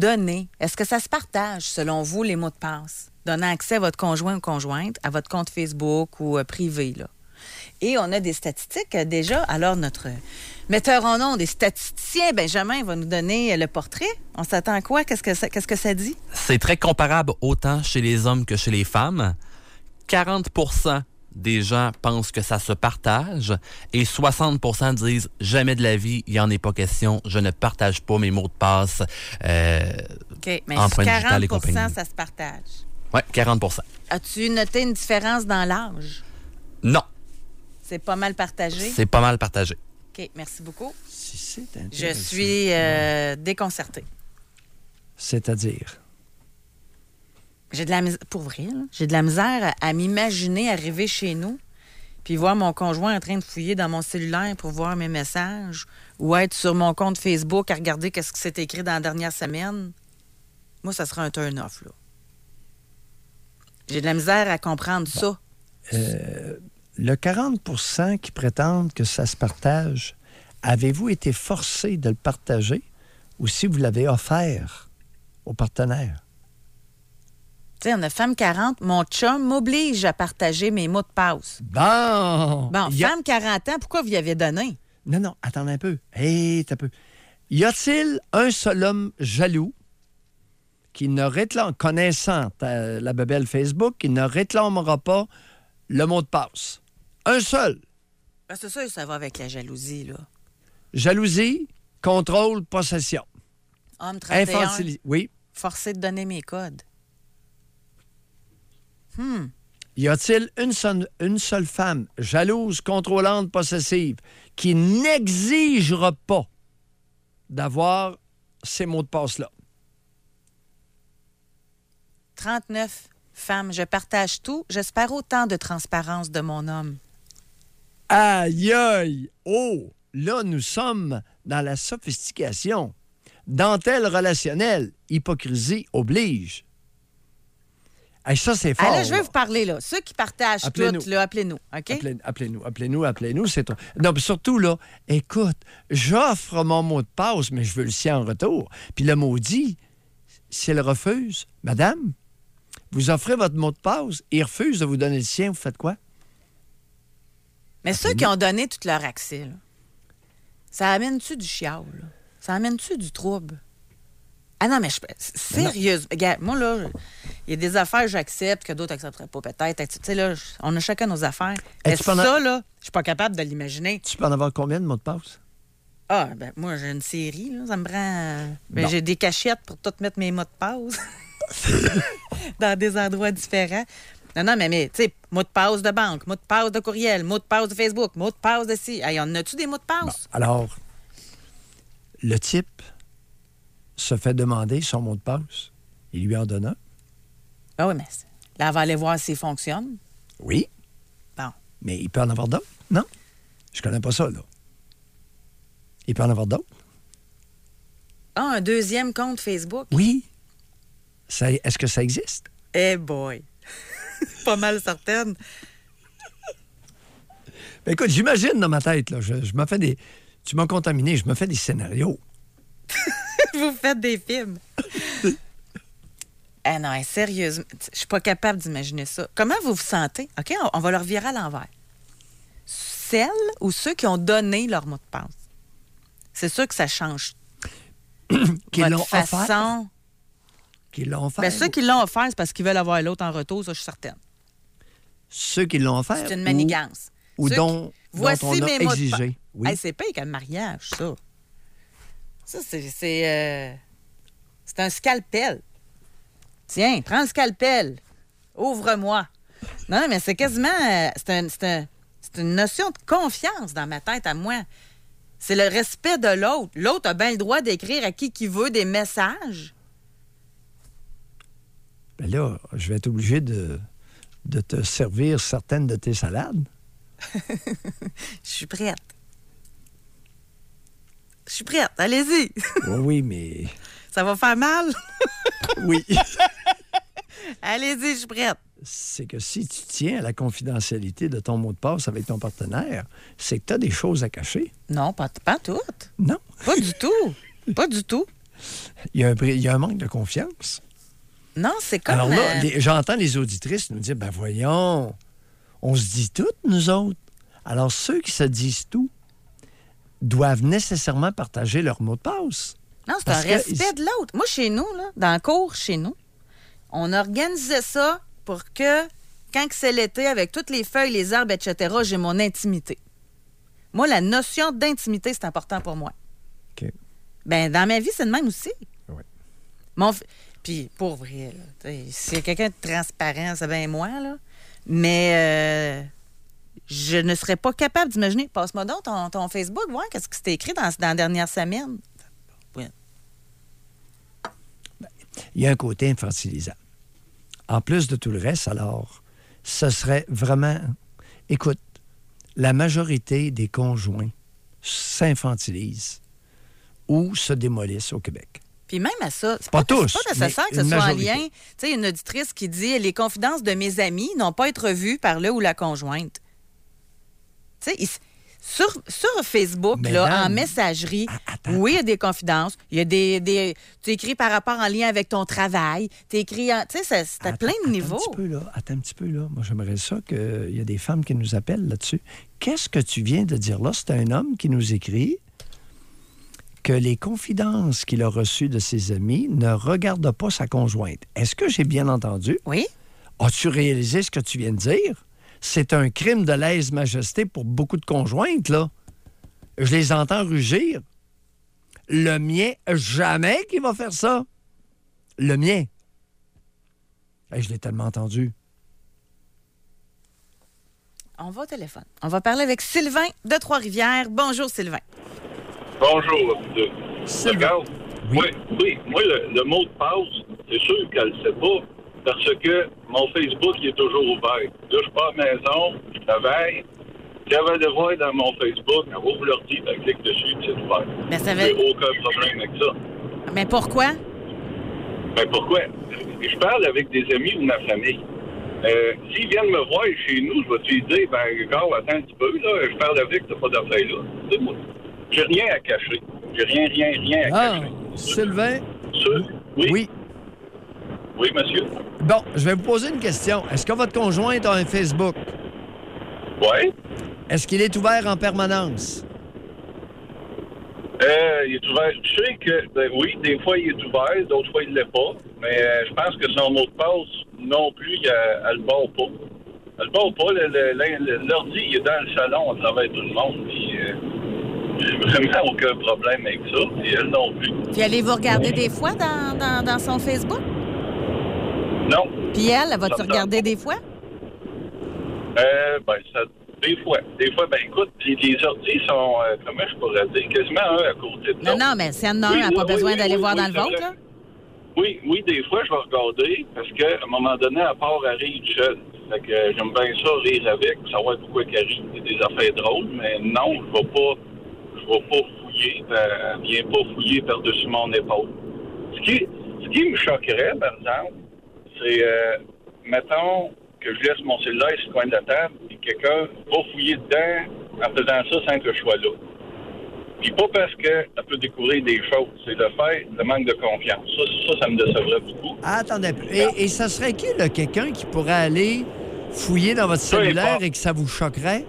que ça se partage, selon vous, les mots de passe? Donnant accès à votre conjoint ou conjointe, à votre compte Facebook ou privé, là. Et on a des statistiques déjà. Alors, notre metteur en ondes des statisticiens, Benjamin, va nous donner le portrait. On s'attend à quoi? Qu'est-ce que ça dit? C'est très comparable autant chez les hommes que chez les femmes. 40% des gens pensent que ça se partage et 60% disent « Jamais de la vie, il n'y en est pas question, je ne partage pas mes mots de passe. OK, mais 40%, ça se partage. Oui, 40%. As-tu noté une différence dans l'âge? Non. C'est pas mal partagé? C'est pas mal partagé. OK, merci beaucoup. Si c'est intéressant. Je suis déconcertée. C'est-à-dire? J'ai de la misère, pour vrai, là, j'ai de la misère à m'imaginer arriver chez nous puis voir mon conjoint en train de fouiller dans mon cellulaire pour voir mes messages ou être sur mon compte Facebook à regarder qu'est-ce qui s'est écrit dans la dernière semaine. Moi, ça sera un turn-off, là. J'ai de la misère à comprendre ça. Le 40% qui prétendent que ça se partage, avez-vous été forcé de le partager ou si vous l'avez offert aux partenaires? Tu sais, on a Femme 40, mon chum m'oblige à partager mes mots de passe. Bon! Femme 40 ans, pourquoi vous y avez donné? Non, attendez un peu. T'as peu. Y a-t-il un seul homme jaloux qui ne réclame, connaissant la bebelle Facebook, qui ne réclamera pas le mot de passe? Un seul. Ben, c'est sûr que ça va avec la jalousie, là. Jalousie, contrôle, possession. Homme 31. Oui. Forcé de donner mes codes. Y a-t-il une seule femme jalouse, contrôlante, possessive qui n'exigera pas d'avoir ces mots de passe-là? 39 femmes. Je partage tout. J'espère autant de transparence de mon homme. Aïe, aïe! Oh! Là, nous sommes dans la sophistication. Dentelle relationnelle. Hypocrisie oblige. Hey, ça, c'est fort. Là, je vais vous parler, là. Ceux qui partagent tout, là, appelez-nous, OK? Appelez-nous. C'est trop. Non, puis surtout, là, écoute, j'offre mon mot de passe, mais je veux le sien en retour. Puis le maudit, s'il refuse, madame, vous offrez votre mot de passe, il refuse de vous donner le sien, vous faites quoi? Mais ceux qui ont donné tout leur accès, là, ça amène-tu du chial, là? Ça amène-tu du trouble? Ah non, mais sérieusement, regarde, moi, là, il y a des affaires que j'accepte, que d'autres n'accepteraient pas, peut-être. Tu sais, là, on a chacun nos affaires. Mais ça, là, je suis pas capable de l'imaginer. Tu peux en avoir combien de mots de passe? Ah, ben moi, j'ai une série, là, ça me prend... Ben, j'ai des cachettes pour tout mettre mes mots de passe dans des endroits différents. Non, mais tu sais, mot de passe de banque, mot de passe de courriel, mot de passe de Facebook, mot de passe de ci. Hey, en as-tu des mots de passe? Bon, alors, le type se fait demander son mot de passe. Il lui en donne un. Ah oui, mais là, on va aller voir s'il fonctionne. Oui. Bon. Mais il peut en avoir d'autres, non? Je connais pas ça, là. Il peut en avoir d'autres. Ah, un deuxième compte Facebook? Oui. Est-ce que ça existe? Eh boy! Pas mal certaine. Ben écoute, j'imagine dans ma tête, là, je me fais des... Tu m'as contaminé, je me fais des scénarios. Vous faites des films. Ah non, sérieusement, je suis pas capable d'imaginer ça. Comment vous vous sentez? OK, on va leur virer à l'envers. Celles ou ceux qui ont donné leur mot de passe. C'est sûr que ça change. Qui l'ont façon... offert? Qui l'ont offert? Bien, ceux qui l'ont offert, c'est parce qu'ils veulent avoir l'autre en retour, ça, je suis certaine. Ceux qui l'ont offert? C'est une manigance. Ou dont on a exigé. Oui. Hey, c'est pas qu'un mariage, ça. Ça, c'est un scalpel. Tiens, prends le scalpel. Ouvre-moi. Non, mais c'est quasiment... c'est une notion de confiance dans ma tête à moi. C'est le respect de l'autre. L'autre a bien le droit d'écrire à qui veut des messages. Ben là, je vais être obligé de te servir certaines de tes salades. Je suis prête. Je suis prête. Allez-y. Oui, mais... Ça va faire mal? Oui. Allez-y, je suis prête. C'est que si tu tiens à la confidentialité de ton mot de passe avec ton partenaire, c'est que tu as des choses à cacher. Non, pas toutes. Non. Pas du tout. Pas du tout. Il y a un manque de confiance. Non, c'est comme... Alors là, j'entends les auditrices nous dire, ben voyons, on se dit tout, nous autres. Alors, ceux qui se disent tout doivent nécessairement partager leur mot de passe. Non, c'est un respect de l'autre. Moi, chez nous, là, dans le cours, chez nous, on organisait ça pour que quand c'est l'été, avec toutes les feuilles, les arbres, etc., j'ai mon intimité. Moi, la notion d'intimité, c'est important pour moi. OK. Bien, dans ma vie, c'est de même aussi. Oui. Puis, pour vrai, s'il y a quelqu'un de transparent, c'est bien moi, là. Mais je ne serais pas capable d'imaginer. Passe-moi donc ton Facebook, voir qu'est-ce que c'était écrit dans la dernière semaine. Oui. Il y a un côté infantilisant. En plus de tout le reste, alors, ce serait vraiment... Écoute, la majorité des conjoints s'infantilisent ou se démolissent au Québec. Puis même à ça, c'est pas tous, pas nécessaire que ce soit en lien. Tu sais, une auditrice qui dit « Les confidences de mes amis n'ont pas à être vues par le ou la conjointe. » Tu sais, sur Facebook, là, en messagerie, oui, il y a des confidences. Il y a tu écris par rapport en lien avec ton travail. Tu écris... Tu sais, c'est à plein de niveaux. Attends un petit peu, là. Moi, j'aimerais ça qu'il y a des femmes qui nous appellent là-dessus. Qu'est-ce que tu viens de dire là? C'est un homme qui nous écrit que les confidences qu'il a reçues de ses amis ne regardent pas sa conjointe. Est-ce que j'ai bien entendu? Oui. As-tu réalisé ce que tu viens de dire? C'est un crime de lèse-majesté pour beaucoup de conjointes, là. Je les entends rugir. Le mien, jamais qu'il va faire ça. Le mien. Hey, je l'ai tellement entendu. On va au téléphone. On va parler avec Sylvain de Trois-Rivières. Bonjour, Sylvain. Bonjour. Regarde. Oui. Moi, le mot de passe, c'est sûr qu'elle ne le sait pas parce que mon Facebook, il est toujours ouvert. Là, je pars à la maison, je travaille. Si elle veut le voir dans mon Facebook, elle ouvre l'ordi, elle clique dessus, puis c'est ouvert. Mais ça J'ai aucun problème avec ça. Mais pourquoi? Pourquoi? Je parle avec des amis ou ma famille. S'ils viennent me voir chez nous, je vais te dire, regarde, attends un petit peu, là, je parle avec, t'as pas d'affaires là. C'est moi. J'ai rien à cacher. J'ai rien à cacher. Sylvain? Oui. Oui, monsieur. Bon, je vais vous poser une question. Est-ce que votre conjoint a un Facebook? Oui. Est-ce qu'il est ouvert en permanence? Il est ouvert. Je sais que, oui, des fois, il est ouvert, d'autres fois, il ne l'est pas. Mais je pense que son mot de passe, non plus, elle le barre pas. Elle le barre pas. L'ordi, il est dans le salon à travers tout le monde. Puis, j'ai vraiment aucun problème avec ça. Et elle non plus. Puis allez-vous regarder des fois dans son Facebook? Non. Puis elle va-tu regarder des fois? Des fois, écoute, les ordi sont, comment je pourrais dire, quasiment un à côté de l'autre. Non, mais si elle en a un, elle n'a pas besoin d'aller voir dans le vôtre, là? Oui, des fois, je vais regarder, parce qu'à un moment donné, à part, elle rit seule. Fait que j'aime bien ça, rire avec, savoir pourquoi elle rit. C'est des affaires drôles, mais non, je vais pas fouiller. Elle vient pas fouiller par-dessus mon épaule. Ce qui me choquerait, par exemple, c'est, mettons, que je laisse mon cellulaire sur le coin de la table et quelqu'un va fouiller dedans en faisant ça sans que je sois là. Puis pas parce qu'elle peut découvrir des choses, c'est le manque de confiance. Ça me décevrait beaucoup. Attendez un peu. Et ça serait qui, là, quelqu'un qui pourrait aller fouiller dans votre cellulaire et que ça vous choquerait?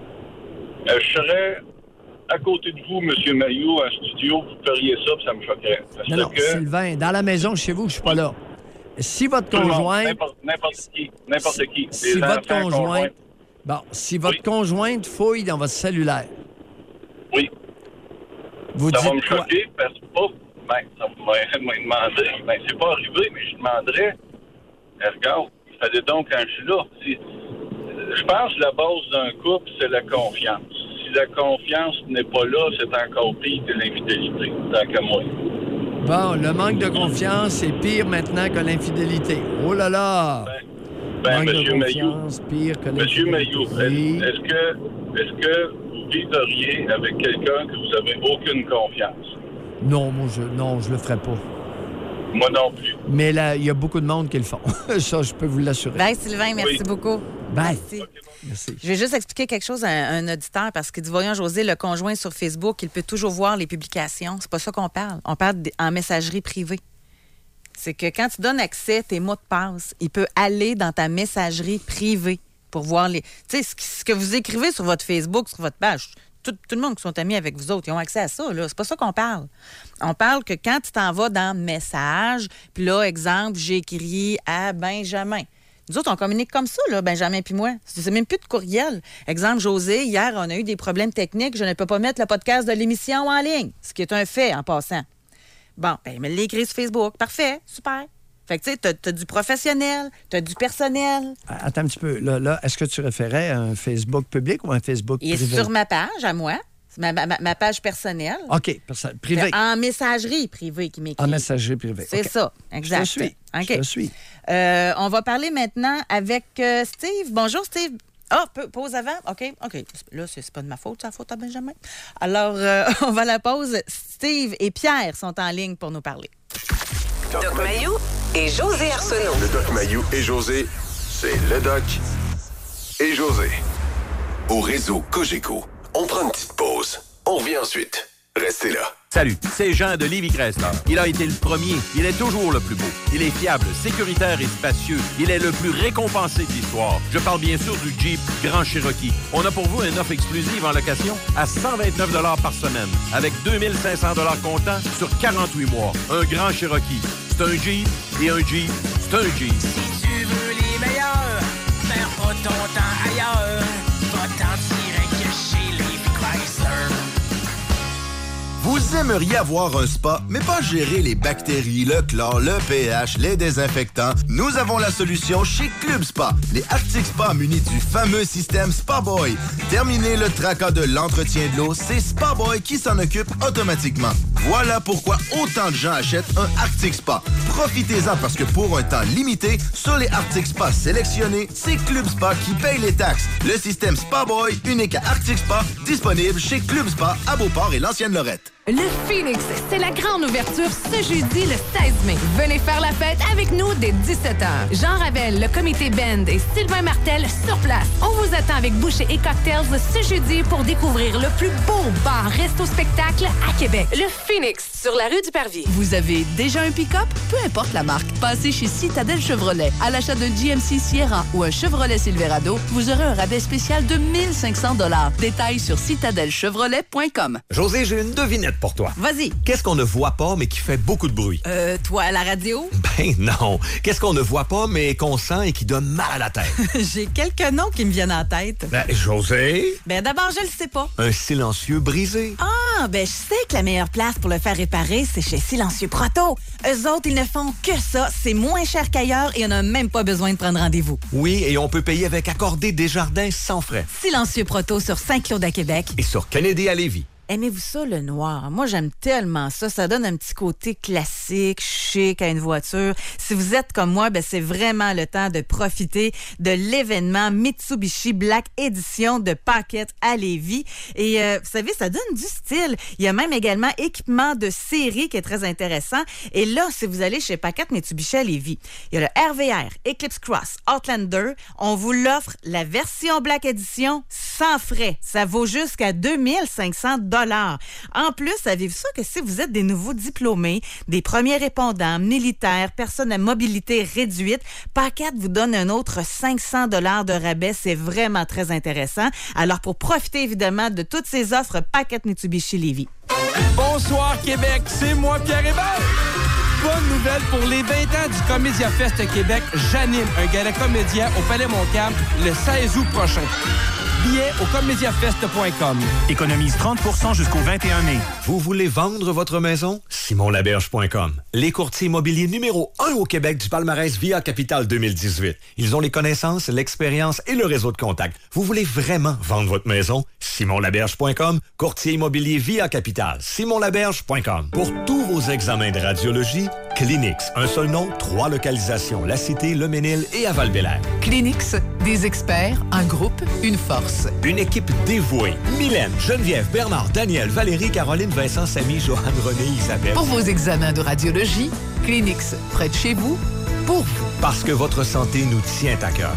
Je serais à côté de vous, M. Mailloux, en studio, vous feriez ça, puis ça me choquerait. Non, Sylvain, dans la maison chez vous, je suis pas là. Si votre conjointe... N'importe qui. Si votre conjointe... Bon, si votre conjointe fouille dans votre cellulaire... Oui. Vous ça dites va me quoi? choquer parce que ça me demanderait... c'est pas arrivé, mais je demanderais... regarde, il fallait donc quand je suis là... je pense que la base d'un couple, c'est la confiance. Si la confiance n'est pas là, c'est encore pire que l'infidélité, tant qu'à moi. Bon, le manque de confiance est pire maintenant que l'infidélité. Oh là là! Manque M. de confiance, pire que l'infidélité. M. Mailloux, est-ce que vous vivriez avec quelqu'un que vous n'avez aucune confiance? Non, je le ferais pas. Moi non plus. Mais là, il y a beaucoup de monde qui le font. Ça, je peux vous l'assurer. Bye, Sylvain, merci beaucoup. Bye. Merci. Je vais juste expliquer quelque chose à un auditeur parce qu'il dit, voyons, José, le conjoint sur Facebook, il peut toujours voir les publications. C'est pas ça qu'on parle. On parle en messagerie privée. C'est que quand tu donnes accès, tes mots de passe, il peut aller dans ta messagerie privée pour voir les... Tu sais, ce que vous écrivez sur votre Facebook, sur votre page, tout le monde qui sont amis avec vous autres, ils ont accès à ça, là. C'est pas ça qu'on parle. On parle que quand tu t'en vas dans Messages, puis là, exemple, j'ai écrit à Benjamin. Nous autres, on communique comme ça, là, Benjamin puis moi. C'est même plus de courriel. Exemple, José, hier, on a eu des problèmes techniques. Je ne peux pas mettre le podcast de l'émission en ligne, ce qui est un fait en passant. Bon, il me l'a écrit sur Facebook. Parfait, super. Fait que, tu sais, t'as du professionnel, t'as du personnel. Attends un petit peu. Là, est-ce que tu référais à un Facebook public ou un Facebook privé? Il est sur ma page, à moi. Ma page personnelle. OK, privé. En messagerie privée qui m'écrit. En messagerie privée. C'est ça, exact. Je te suis. Okay. Je te suis. On va parler maintenant avec Steve. Bonjour, Steve. Ah, pause avant? OK. Là, c'est pas de ma faute, c'est la faute à Benjamin. Alors, on va à la pause. Steve et Pierre sont en ligne pour nous parler. Doc Mayou et José Arsenault. Le Doc Mayou et José, c'est le Doc et José. Au réseau Cogeco, on prend une petite pause. On revient ensuite. Restez là. Salut, c'est Jean de Lévis Chrysler. Il a été le premier, il est toujours le plus beau. Il est fiable, sécuritaire et spacieux. Il est le plus récompensé de l'histoire. Je parle bien sûr du Jeep Grand Cherokee. On a pour vous une offre exclusive en location à 129 $ par semaine, avec 2500 $ comptant sur 48 mois. Un Grand Cherokee, c'est un Jeep, et un Jeep, c'est un Jeep. Si tu veux les meilleurs, perds pas ton temps ailleurs. Va-t'en direct chez Lévis Chrysler. Vous aimeriez avoir un spa, mais pas gérer les bactéries, le chlore, le pH, les désinfectants? Nous avons la solution chez Club Spa. Les Arctic Spa munis du fameux système Spa Boy. Terminez le tracas de l'entretien de l'eau, c'est Spa Boy qui s'en occupe automatiquement. Voilà pourquoi autant de gens achètent un Arctic Spa. Profitez-en parce que pour un temps limité, sur les Arctic Spa sélectionnés, c'est Club Spa qui paye les taxes. Le système Spa Boy, unique à Arctic Spa, disponible chez Club Spa à Beauport et L'ancienne-Lorette. Le Phoenix, c'est la grande ouverture ce jeudi le 16 mai. Venez faire la fête avec nous dès 17h. Jean Ravel, le comité Band et Sylvain Martel sur place. On vous attend avec bouchées et cocktails ce jeudi pour découvrir le plus beau bar resto-spectacle à Québec. Le Phoenix, sur la rue du Parvis. Vous avez déjà un pick-up? Peu importe la marque. Passez chez Citadel Chevrolet. À l'achat d'un GMC Sierra ou un Chevrolet Silverado, vous aurez un rabais spécial de 1500 $. Détails sur citadelchevrolet.com. José, j'ai une devinette pour toi. Vas-y. Qu'est-ce qu'on ne voit pas, mais qui fait beaucoup de bruit? Toi, à la radio? Ben non. Qu'est-ce qu'on ne voit pas, mais qu'on sent et qui donne mal à la tête? J'ai quelques noms qui me viennent en tête. Ben, José? Ben d'abord, je le sais pas. Un silencieux brisé. Ah, ben je sais que la meilleure place pour le faire réparer, c'est chez Silencieux Proto. Eux autres, ils ne font que ça. C'est moins cher qu'ailleurs et on n'a même pas besoin de prendre rendez-vous. Oui, et on peut payer avec Accordé Desjardins sans frais. Silencieux Proto sur Saint-Claude à Québec. Et sur Kennedy à Lévis. Aimez-vous ça, le noir? Moi, j'aime tellement ça. Ça donne un petit côté classique, chic à une voiture. Si vous êtes comme moi, ben c'est vraiment le temps de profiter de l'événement Mitsubishi Black Edition de Paquette à Lévis. Et vous savez, ça donne du style. Il y a même également équipement de série qui est très intéressant. Et là, si vous allez chez Paquette Mitsubishi à Lévis, il y a le RVR, Eclipse Cross, Outlander. On vous l'offre la version Black Edition sans frais. Ça vaut jusqu'à 2500 $. En plus, savez-vous ça que si vous êtes des nouveaux diplômés, des premiers répondants, militaires, personnes à mobilité réduite, Paquette vous donne un autre 500 $ de rabais. C'est vraiment très intéressant. Alors, pour profiter évidemment de toutes ces offres, Paquette Mitsubishi Lévis. Bonsoir Québec, c'est moi Pierre Hébert. Bonne nouvelle pour les 20 ans du Comédia Fest Québec. J'anime un gala comédien au Palais Montcalm le 16 août prochain. Billets au comédiafest.com. Économise 30% jusqu'au 21 mai. Vous voulez vendre votre maison? SimonLaberge.com. Les courtiers immobiliers numéro 1 au Québec du palmarès Via Capital 2018. Ils ont les connaissances, l'expérience et le réseau de contacts. Vous voulez vraiment vendre votre maison? SimonLaberge.com. Courtier immobilier Via Capital. SimonLaberge.com. Pour tous vos examens de radiologie, Clinix. Un seul nom, 3 localisations. La Cité, Le Ménil et à Val-Bélair. Clinix, des experts, un groupe, une force. Une équipe dévouée. Mylène, Geneviève, Bernard, Daniel, Valérie, Caroline, Vincent, Samy, Joanne, René, Isabelle. Pour vos examens de radiologie, Clinix, près de chez vous, pour vous. Parce que votre santé nous tient à cœur.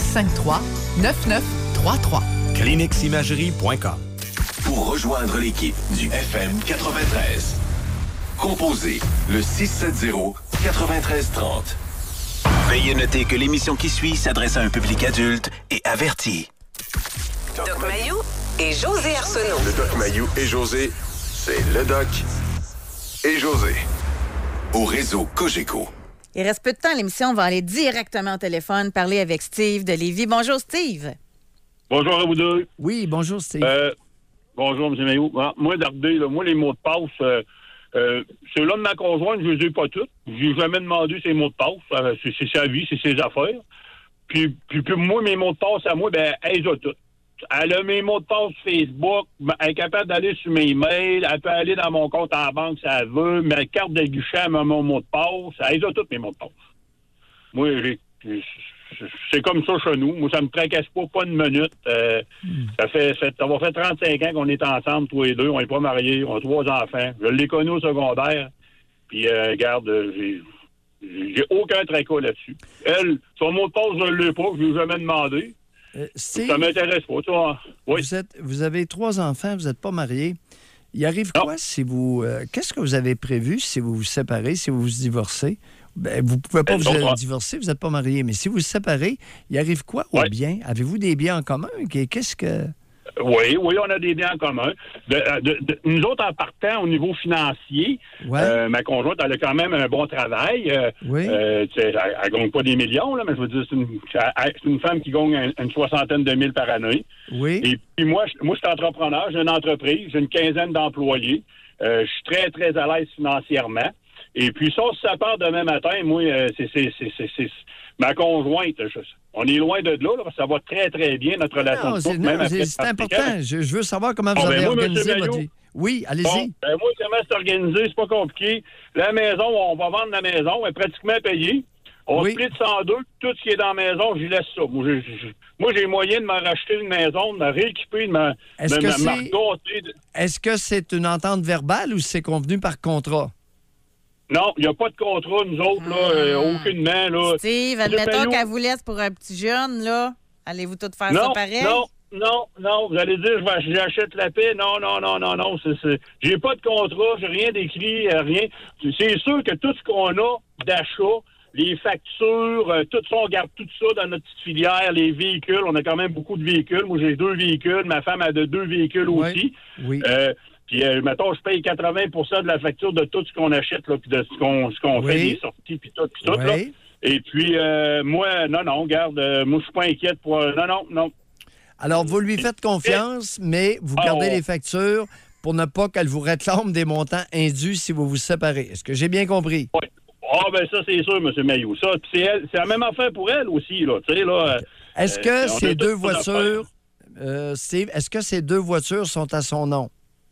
653-9933. ClinixImagerie.com. Pour rejoindre l'équipe du FM 93, composez le 670-9330. Veuillez noter que l'émission qui suit s'adresse à un public adulte et averti. Doc Mayou et José Arsenault. Le Doc Mayou et José, c'est le Doc et José. Au réseau Cogeco. Il reste peu de temps à l'émission. On va aller directement au téléphone parler avec Steve de Lévis. Bonjour, Steve. Bonjour à vous deux. Oui, bonjour, Steve. Bonjour, M. Maillot. Moi, d'arder, moi, les mots de passe, ceux-là de ma conjointe, je les ai pas tous. Je n'ai jamais demandé ses mots de passe. C'est sa vie, c'est ses affaires. Puis moi, mes mots de passe à moi, elle les a tous. Elle a mes mots de passe Facebook, elle est capable d'aller sur mes mails, elle peut aller dans mon compte en banque si elle veut, ma carte de guichet, elle a mon mot de passe, elle a tous mes mots de passe. Moi, c'est comme ça chez nous. Moi, ça me tracasse pas une minute. Ça va faire 35 ans qu'on est ensemble, tous les deux. On n'est pas mariés, on a 3 enfants. Je l'ai connu au secondaire. Puis, regarde, j'ai aucun tracas là-dessus. Elle, son mot de passe, je ne l'ai pas, je ne l'ai jamais demandé. Ça m'intéresse pas, toi. Oui. Vous avez 3 enfants, vous n'êtes pas mariés. Il arrive quoi si vous... qu'est-ce que vous avez prévu si vous vous séparez, si vous vous divorcez? Vous ne pouvez pas vous divorcer, vous n'êtes pas mariés, mais si vous vous séparez, il arrive quoi aux biens? Avez-vous des biens en commun? Qu'est-ce que... Oui, on a des biens en commun. Nous autres, en partant au niveau financier, ma conjointe, elle a quand même un bon travail. Elle ne gagne pas des millions, là, mais je veux dire, c'est une femme qui gagne une 60aine de mille par année. Oui. Et puis moi, je suis entrepreneur, j'ai une entreprise, j'ai une 15aine d'employés. Je suis très, très à l'aise financièrement. Et puis ça, si ça part demain matin, moi, c'est ma conjointe. On est loin de là, parce que ça va très, très bien, notre relation de couple. C'est important. Je veux savoir comment vous avez organisé votre vie. Oui, allez-y. Moi, comment c'est organisé, c'est pas compliqué. La maison, on va vendre la maison, elle est pratiquement payée. On split en deux. Tout ce qui est dans la maison, j'y laisse ça. Moi, j'ai moyen de me racheter une maison, de me rééquiper, de me regarder. Est-ce que c'est une entente verbale ou c'est convenu par contrat? Non, il n'y a pas de contrat, nous autres, là, aucunement. Là. Steve, admettons qu'elle vous laisse pour un petit jeune, là. Allez-vous tout faire ça pareil? Non, vous allez dire, j'achète la paix. Non. J'ai pas de contrat, j'ai rien d'écrit, rien. C'est sûr que tout ce qu'on a d'achat, les factures, tout ça, on garde tout ça dans notre petite filière, les véhicules. On a quand même beaucoup de véhicules. Moi, j'ai 2 véhicules. Ma femme a 2 véhicules aussi. Oui. Puis, mettons, je paye 80% de la facture de tout ce qu'on achète, là, puis de ce qu'on fait, des sorties, puis tout, là. Et puis, moi, non, garde, moi, je suis pas inquiète pour... Non. Alors, vous lui faites confiance, mais vous gardez les factures pour ne pas qu'elle vous réclame des montants indus si vous vous séparez. Est-ce que j'ai bien compris? Oui. Ça, c'est sûr, M. Maillot. Ça, c'est la même affaire pour elle aussi, là. Tu sais, là... Est-ce que ces 2 voitures... Steve, est-ce que ces 2 voitures sont à son nom?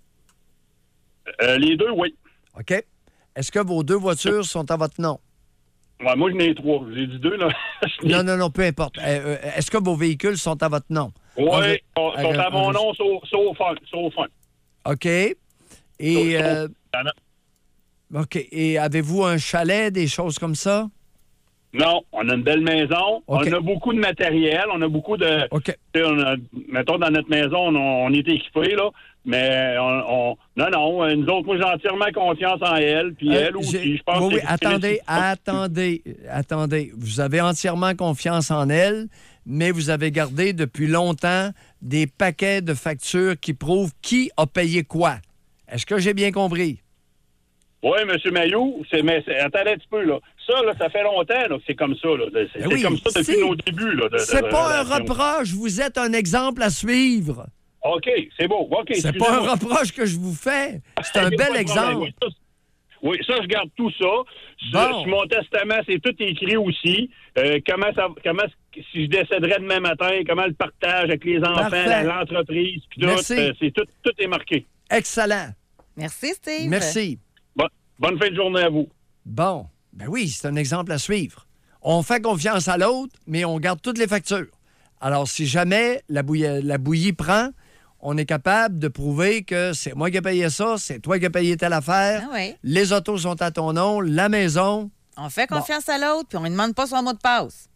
Les 2, oui. OK. Est-ce que vos 2 voitures sont à votre nom? Ouais, moi, j'en ai 3. J'ai dit 2, là. Non, peu importe. Est-ce que vos véhicules sont à votre nom? Oui, sont à mon nom, sauf un. OK. Et... OK. Et avez-vous un chalet, des choses comme ça? Non, on a une belle maison. Okay. On a beaucoup de matériel. On a beaucoup de... OK. Mettons, dans notre maison, on est équipés, là. Mais non, nous autres, moi, j'ai entièrement confiance en elle, puis elle aussi, je pense que... Oui, attendez. Vous avez entièrement confiance en elle, mais vous avez gardé depuis longtemps des paquets de factures qui prouvent qui a payé quoi. Est-ce que j'ai bien compris? Oui, M. Maillot, attendez un petit peu, là. Ça, là, ça fait longtemps là, que c'est comme ça, là. C'est comme ça depuis nos débuts, là. C'est pas un reproche, vous êtes un exemple à suivre. OK, c'est beau. OK, c'est pas un reproche que je vous fais. C'est un bel exemple. Oui, ça, je garde tout ça. Sur mon testament, c'est tout écrit aussi. Comment si je décéderais demain matin, comment le partage avec les enfants, l'entreprise, puis tout, tout est marqué. Excellent. Merci, Steve. Merci. Bonne fin de journée à vous. Bon, ben oui, c'est un exemple à suivre. On fait confiance à l'autre, mais on garde toutes les factures. Alors, si jamais la bouillie prend, on est capable de prouver que c'est moi qui ai payé ça, c'est toi qui as payé telle affaire. Ah oui. Les autos sont à ton nom, la maison. On fait confiance à l'autre, puis on ne demande pas son mot de passe.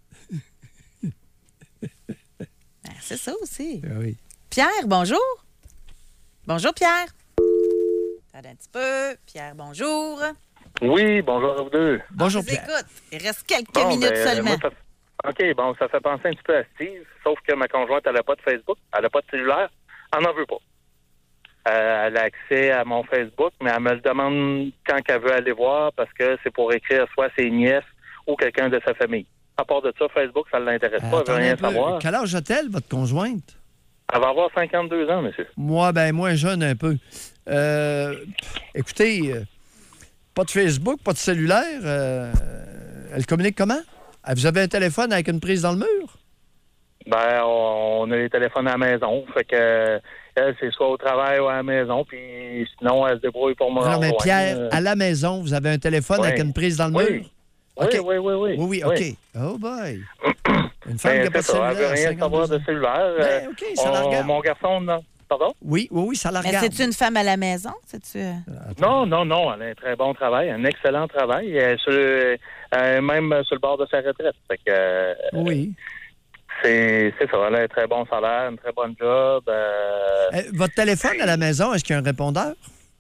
C'est ça aussi. Ah oui. Pierre, bonjour. Bonjour, Pierre. Attends un petit peu. Pierre, bonjour. Oui, bonjour à vous deux. Bonjour, Pierre. Écoute, il reste quelques minutes seulement. OK, ça fait penser un petit peu à Steve, sauf que ma conjointe, elle n'a pas de Facebook, elle n'a pas de cellulaire, elle n'en veut pas. Elle a accès à mon Facebook, mais elle me le demande quand qu'elle veut aller voir parce que c'est pour écrire soit ses nièces ou quelqu'un de sa famille. À part de ça, Facebook, ça ne l'intéresse pas, elle veut rien savoir. Quel âge a-t-elle, votre conjointe? Elle va avoir 52 ans, monsieur. Moi, moins jeune un peu. Écoutez, pas de Facebook, pas de cellulaire. Elle communique comment? Vous avez un téléphone avec une prise dans le mur? Ben, on a les téléphones à la maison. Fait que elle, c'est soit au travail ou à la maison. Puis sinon, elle se débrouille pour moi. Non, mais Pierre, à la maison, vous avez un téléphone avec une prise dans le mur? Oui, OK. Oui, OK. Oh boy. Une femme qui n'a pas de cellulaire. Elle veut rien savoir de cellulaire. OK, ça la regarde. Mon garçon, non. Pardon? Oui, ça la Mais regarde. c'est-tu une femme à la maison? C'est-tu... Non. Elle a un très bon travail, un excellent travail. Elle est même sur le bord de sa retraite. Fait que, oui. C'est ça. Elle a un très bon salaire, une très bonne job. Votre téléphone à la maison, est-ce qu'il y a un répondeur?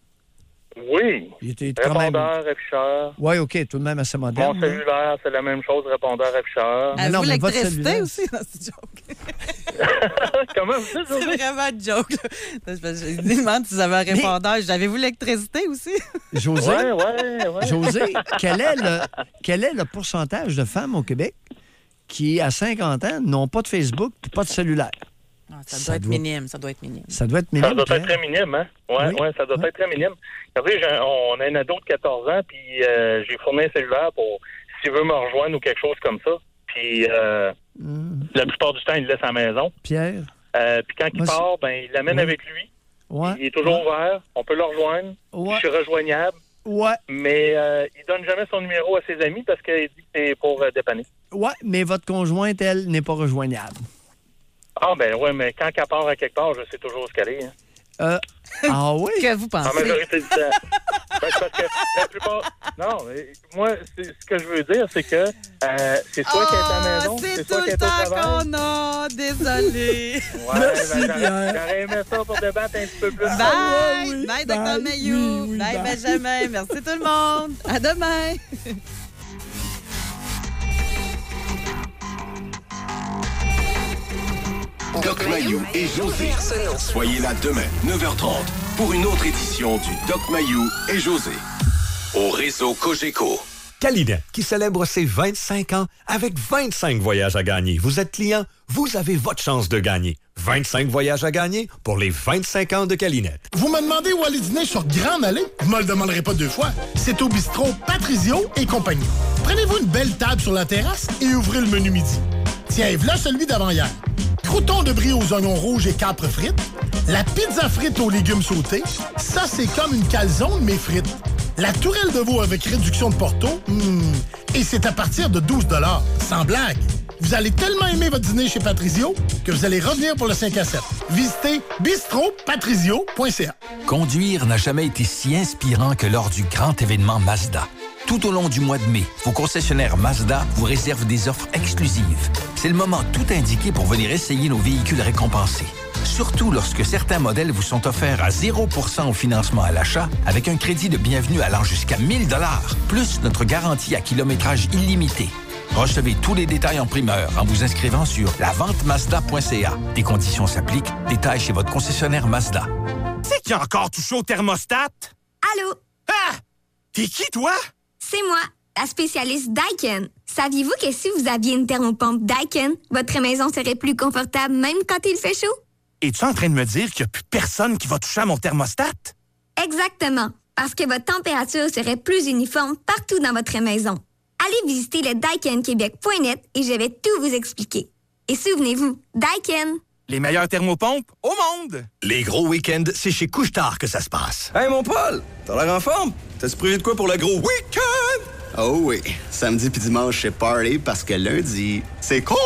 Oui. Répondeur, afficheur. Oui, OK, tout de même assez moderne. Mon cellulaire, c'est la même chose, répondeur, afficheur. Avez-vous l'électricité aussi? Non, c'est joke. Comment vous dites? C'est vraiment une joke. Je demande si vous avez un répondeur. Avez-vous l'électricité aussi? José? Oui. José, quel est le pourcentage de femmes au Québec qui, à 50 ans, n'ont pas de Facebook et pas de cellulaire? Ça doit être minime. Ça doit être minime. Ça doit être très minime, hein? Oui, ça doit être très minime. Regardez, on a un ado de 14 ans, puis j'ai fourni un cellulaire pour s'il veut me rejoindre ou quelque chose comme ça. Puis la plupart du temps, il le laisse à la maison. Pierre? Puis quand il part, il l'amène avec lui. Ouais. Il est toujours ouvert. On peut le rejoindre. Je suis rejoignable. Ouais. Mais il donne jamais son numéro à ses amis parce qu'il dit que c'est pour dépanner. Ouais, mais votre conjointe, elle, n'est pas rejoignable. Ah, mais quand elle part à quelque part, je sais toujours ce qu'elle est. Hein. Ah oui? Que vous pensez? En majorité du temps. Parce que la plupart... Non, moi, ce que je veux dire, c'est que c'est soit qu'elle est à la maison, c'est soit qu'elle est au travail. C'est tout le temps qu'on a, désolé. Merci, j'aurais aimé ça pour débattre un petit peu plus. Bye! Bye, Dr. Mayou! Bye, Benjamin! Merci tout le monde! À demain! Doc Mayou et José. Soyez là demain, 9h30, pour une autre édition du Doc Mayou et José. Au réseau Cogeco. Calinet, qui célèbre ses 25 ans avec 25 voyages à gagner. Vous êtes client, vous avez votre chance de gagner. 25 voyages à gagner pour les 25 ans de Calinet. Vous me demandez où aller dîner sur Grande Allée? Vous me le demanderez pas deux fois. C'est au bistrot Patrizio et compagnie. Prenez-vous une belle table sur la terrasse et ouvrez le menu midi. Tiens, voilà celui d'avant-hier. Croûtons de brie aux oignons rouges et capres frites. La pizza frite aux légumes sautés. Ça, c'est comme une calzone, mais frite. La tourelle de veau avec réduction de Porto. Et c'est à partir de 12 $. Sans blague. Vous allez tellement aimer votre dîner chez Patrizio que vous allez revenir pour le 5 à 7. Visitez bistropatrizio.ca. Conduire n'a jamais été si inspirant que lors du grand événement Mazda. Tout au long du mois de mai, vos concessionnaires Mazda vous réservent des offres exclusives. C'est le moment tout indiqué pour venir essayer nos véhicules récompensés. Surtout lorsque certains modèles vous sont offerts à 0% au financement à l'achat avec un crédit de bienvenue allant jusqu'à 1 000 $, plus notre garantie à kilométrage illimité. Recevez tous les détails en primeur en vous inscrivant sur lavente-mazda.ca. Des conditions s'appliquent. Détails chez votre concessionnaire Mazda. C'est qui a encore touché au thermostat? Allô? Ah! T'es qui, toi? C'est moi, la spécialiste Daikin. Saviez-vous que si vous aviez une thermopompe Daikin, votre maison serait plus confortable même quand il fait chaud? Es-tu en train de me dire qu'il n'y a plus personne qui va toucher à mon thermostat? Exactement, parce que votre température serait plus uniforme partout dans votre maison. Allez visiter le daikinquebec.net et je vais tout vous expliquer. Et souvenez-vous, Daikin. Les meilleures thermopompes au monde! Les gros week-ends, c'est chez Couche-Tard que ça se passe. Hey, mon Paul! T'as l'air en forme? T'as-tu prévu de quoi pour le gros week-end? Oh oui, samedi puis dimanche, c'est party parce que lundi, c'est congé!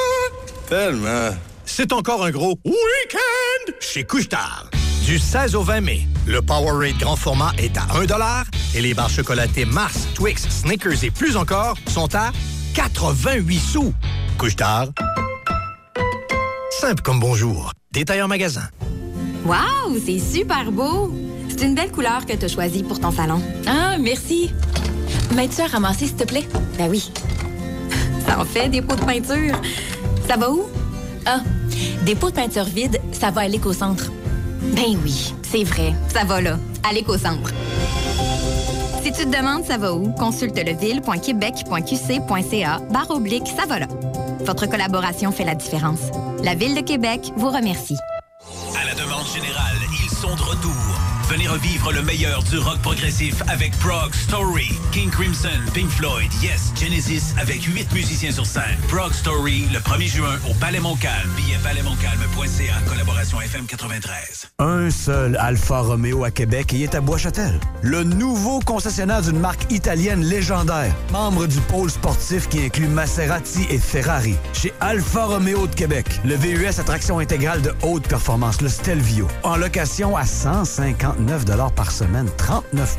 Tellement. C'est encore un gros week-end chez Couche-Tard. Du 16 au 20 mai, le Powerade grand format est à 1 $ et les barres chocolatées Mars, Twix, Snickers et plus encore sont à 88 sous. Couche-Tard. Simple comme bonjour. Détail en magasin. Wow, c'est super beau! C'est une belle couleur que tu as choisie pour ton salon. Ah, merci. M'aides-tu à ramasser, s'il te plaît? Ben oui. Ça en fait des pots de peinture. Ça va où? Ah, des pots de peinture vides, ça va à l'éco-centre. Ben oui, c'est vrai. Ça va là, à l'éco-centre. Si tu te demandes ça va où, consulte leville.québec.qc.ca/ça va là. Votre collaboration fait la différence. La Ville de Québec vous remercie. À la demande générale, ils sont de retour. Venez revivre le meilleur du rock progressif avec Prog Story, King Crimson, Pink Floyd, Yes, Genesis avec 8 musiciens sur scène. Prog Story, le 1er juin au Palais Montcalm. Billets palaismontcalm.ca, collaboration FM 93. Un seul Alfa Romeo à Québec et il est à Bois-Châtel. Le nouveau concessionnaire d'une marque italienne légendaire. Membre du pôle sportif qui inclut Maserati et Ferrari. Chez Alfa Romeo de Québec. Le VUS à traction intégrale de haute performance, le Stelvio. En location à 159 $ par semaine, 39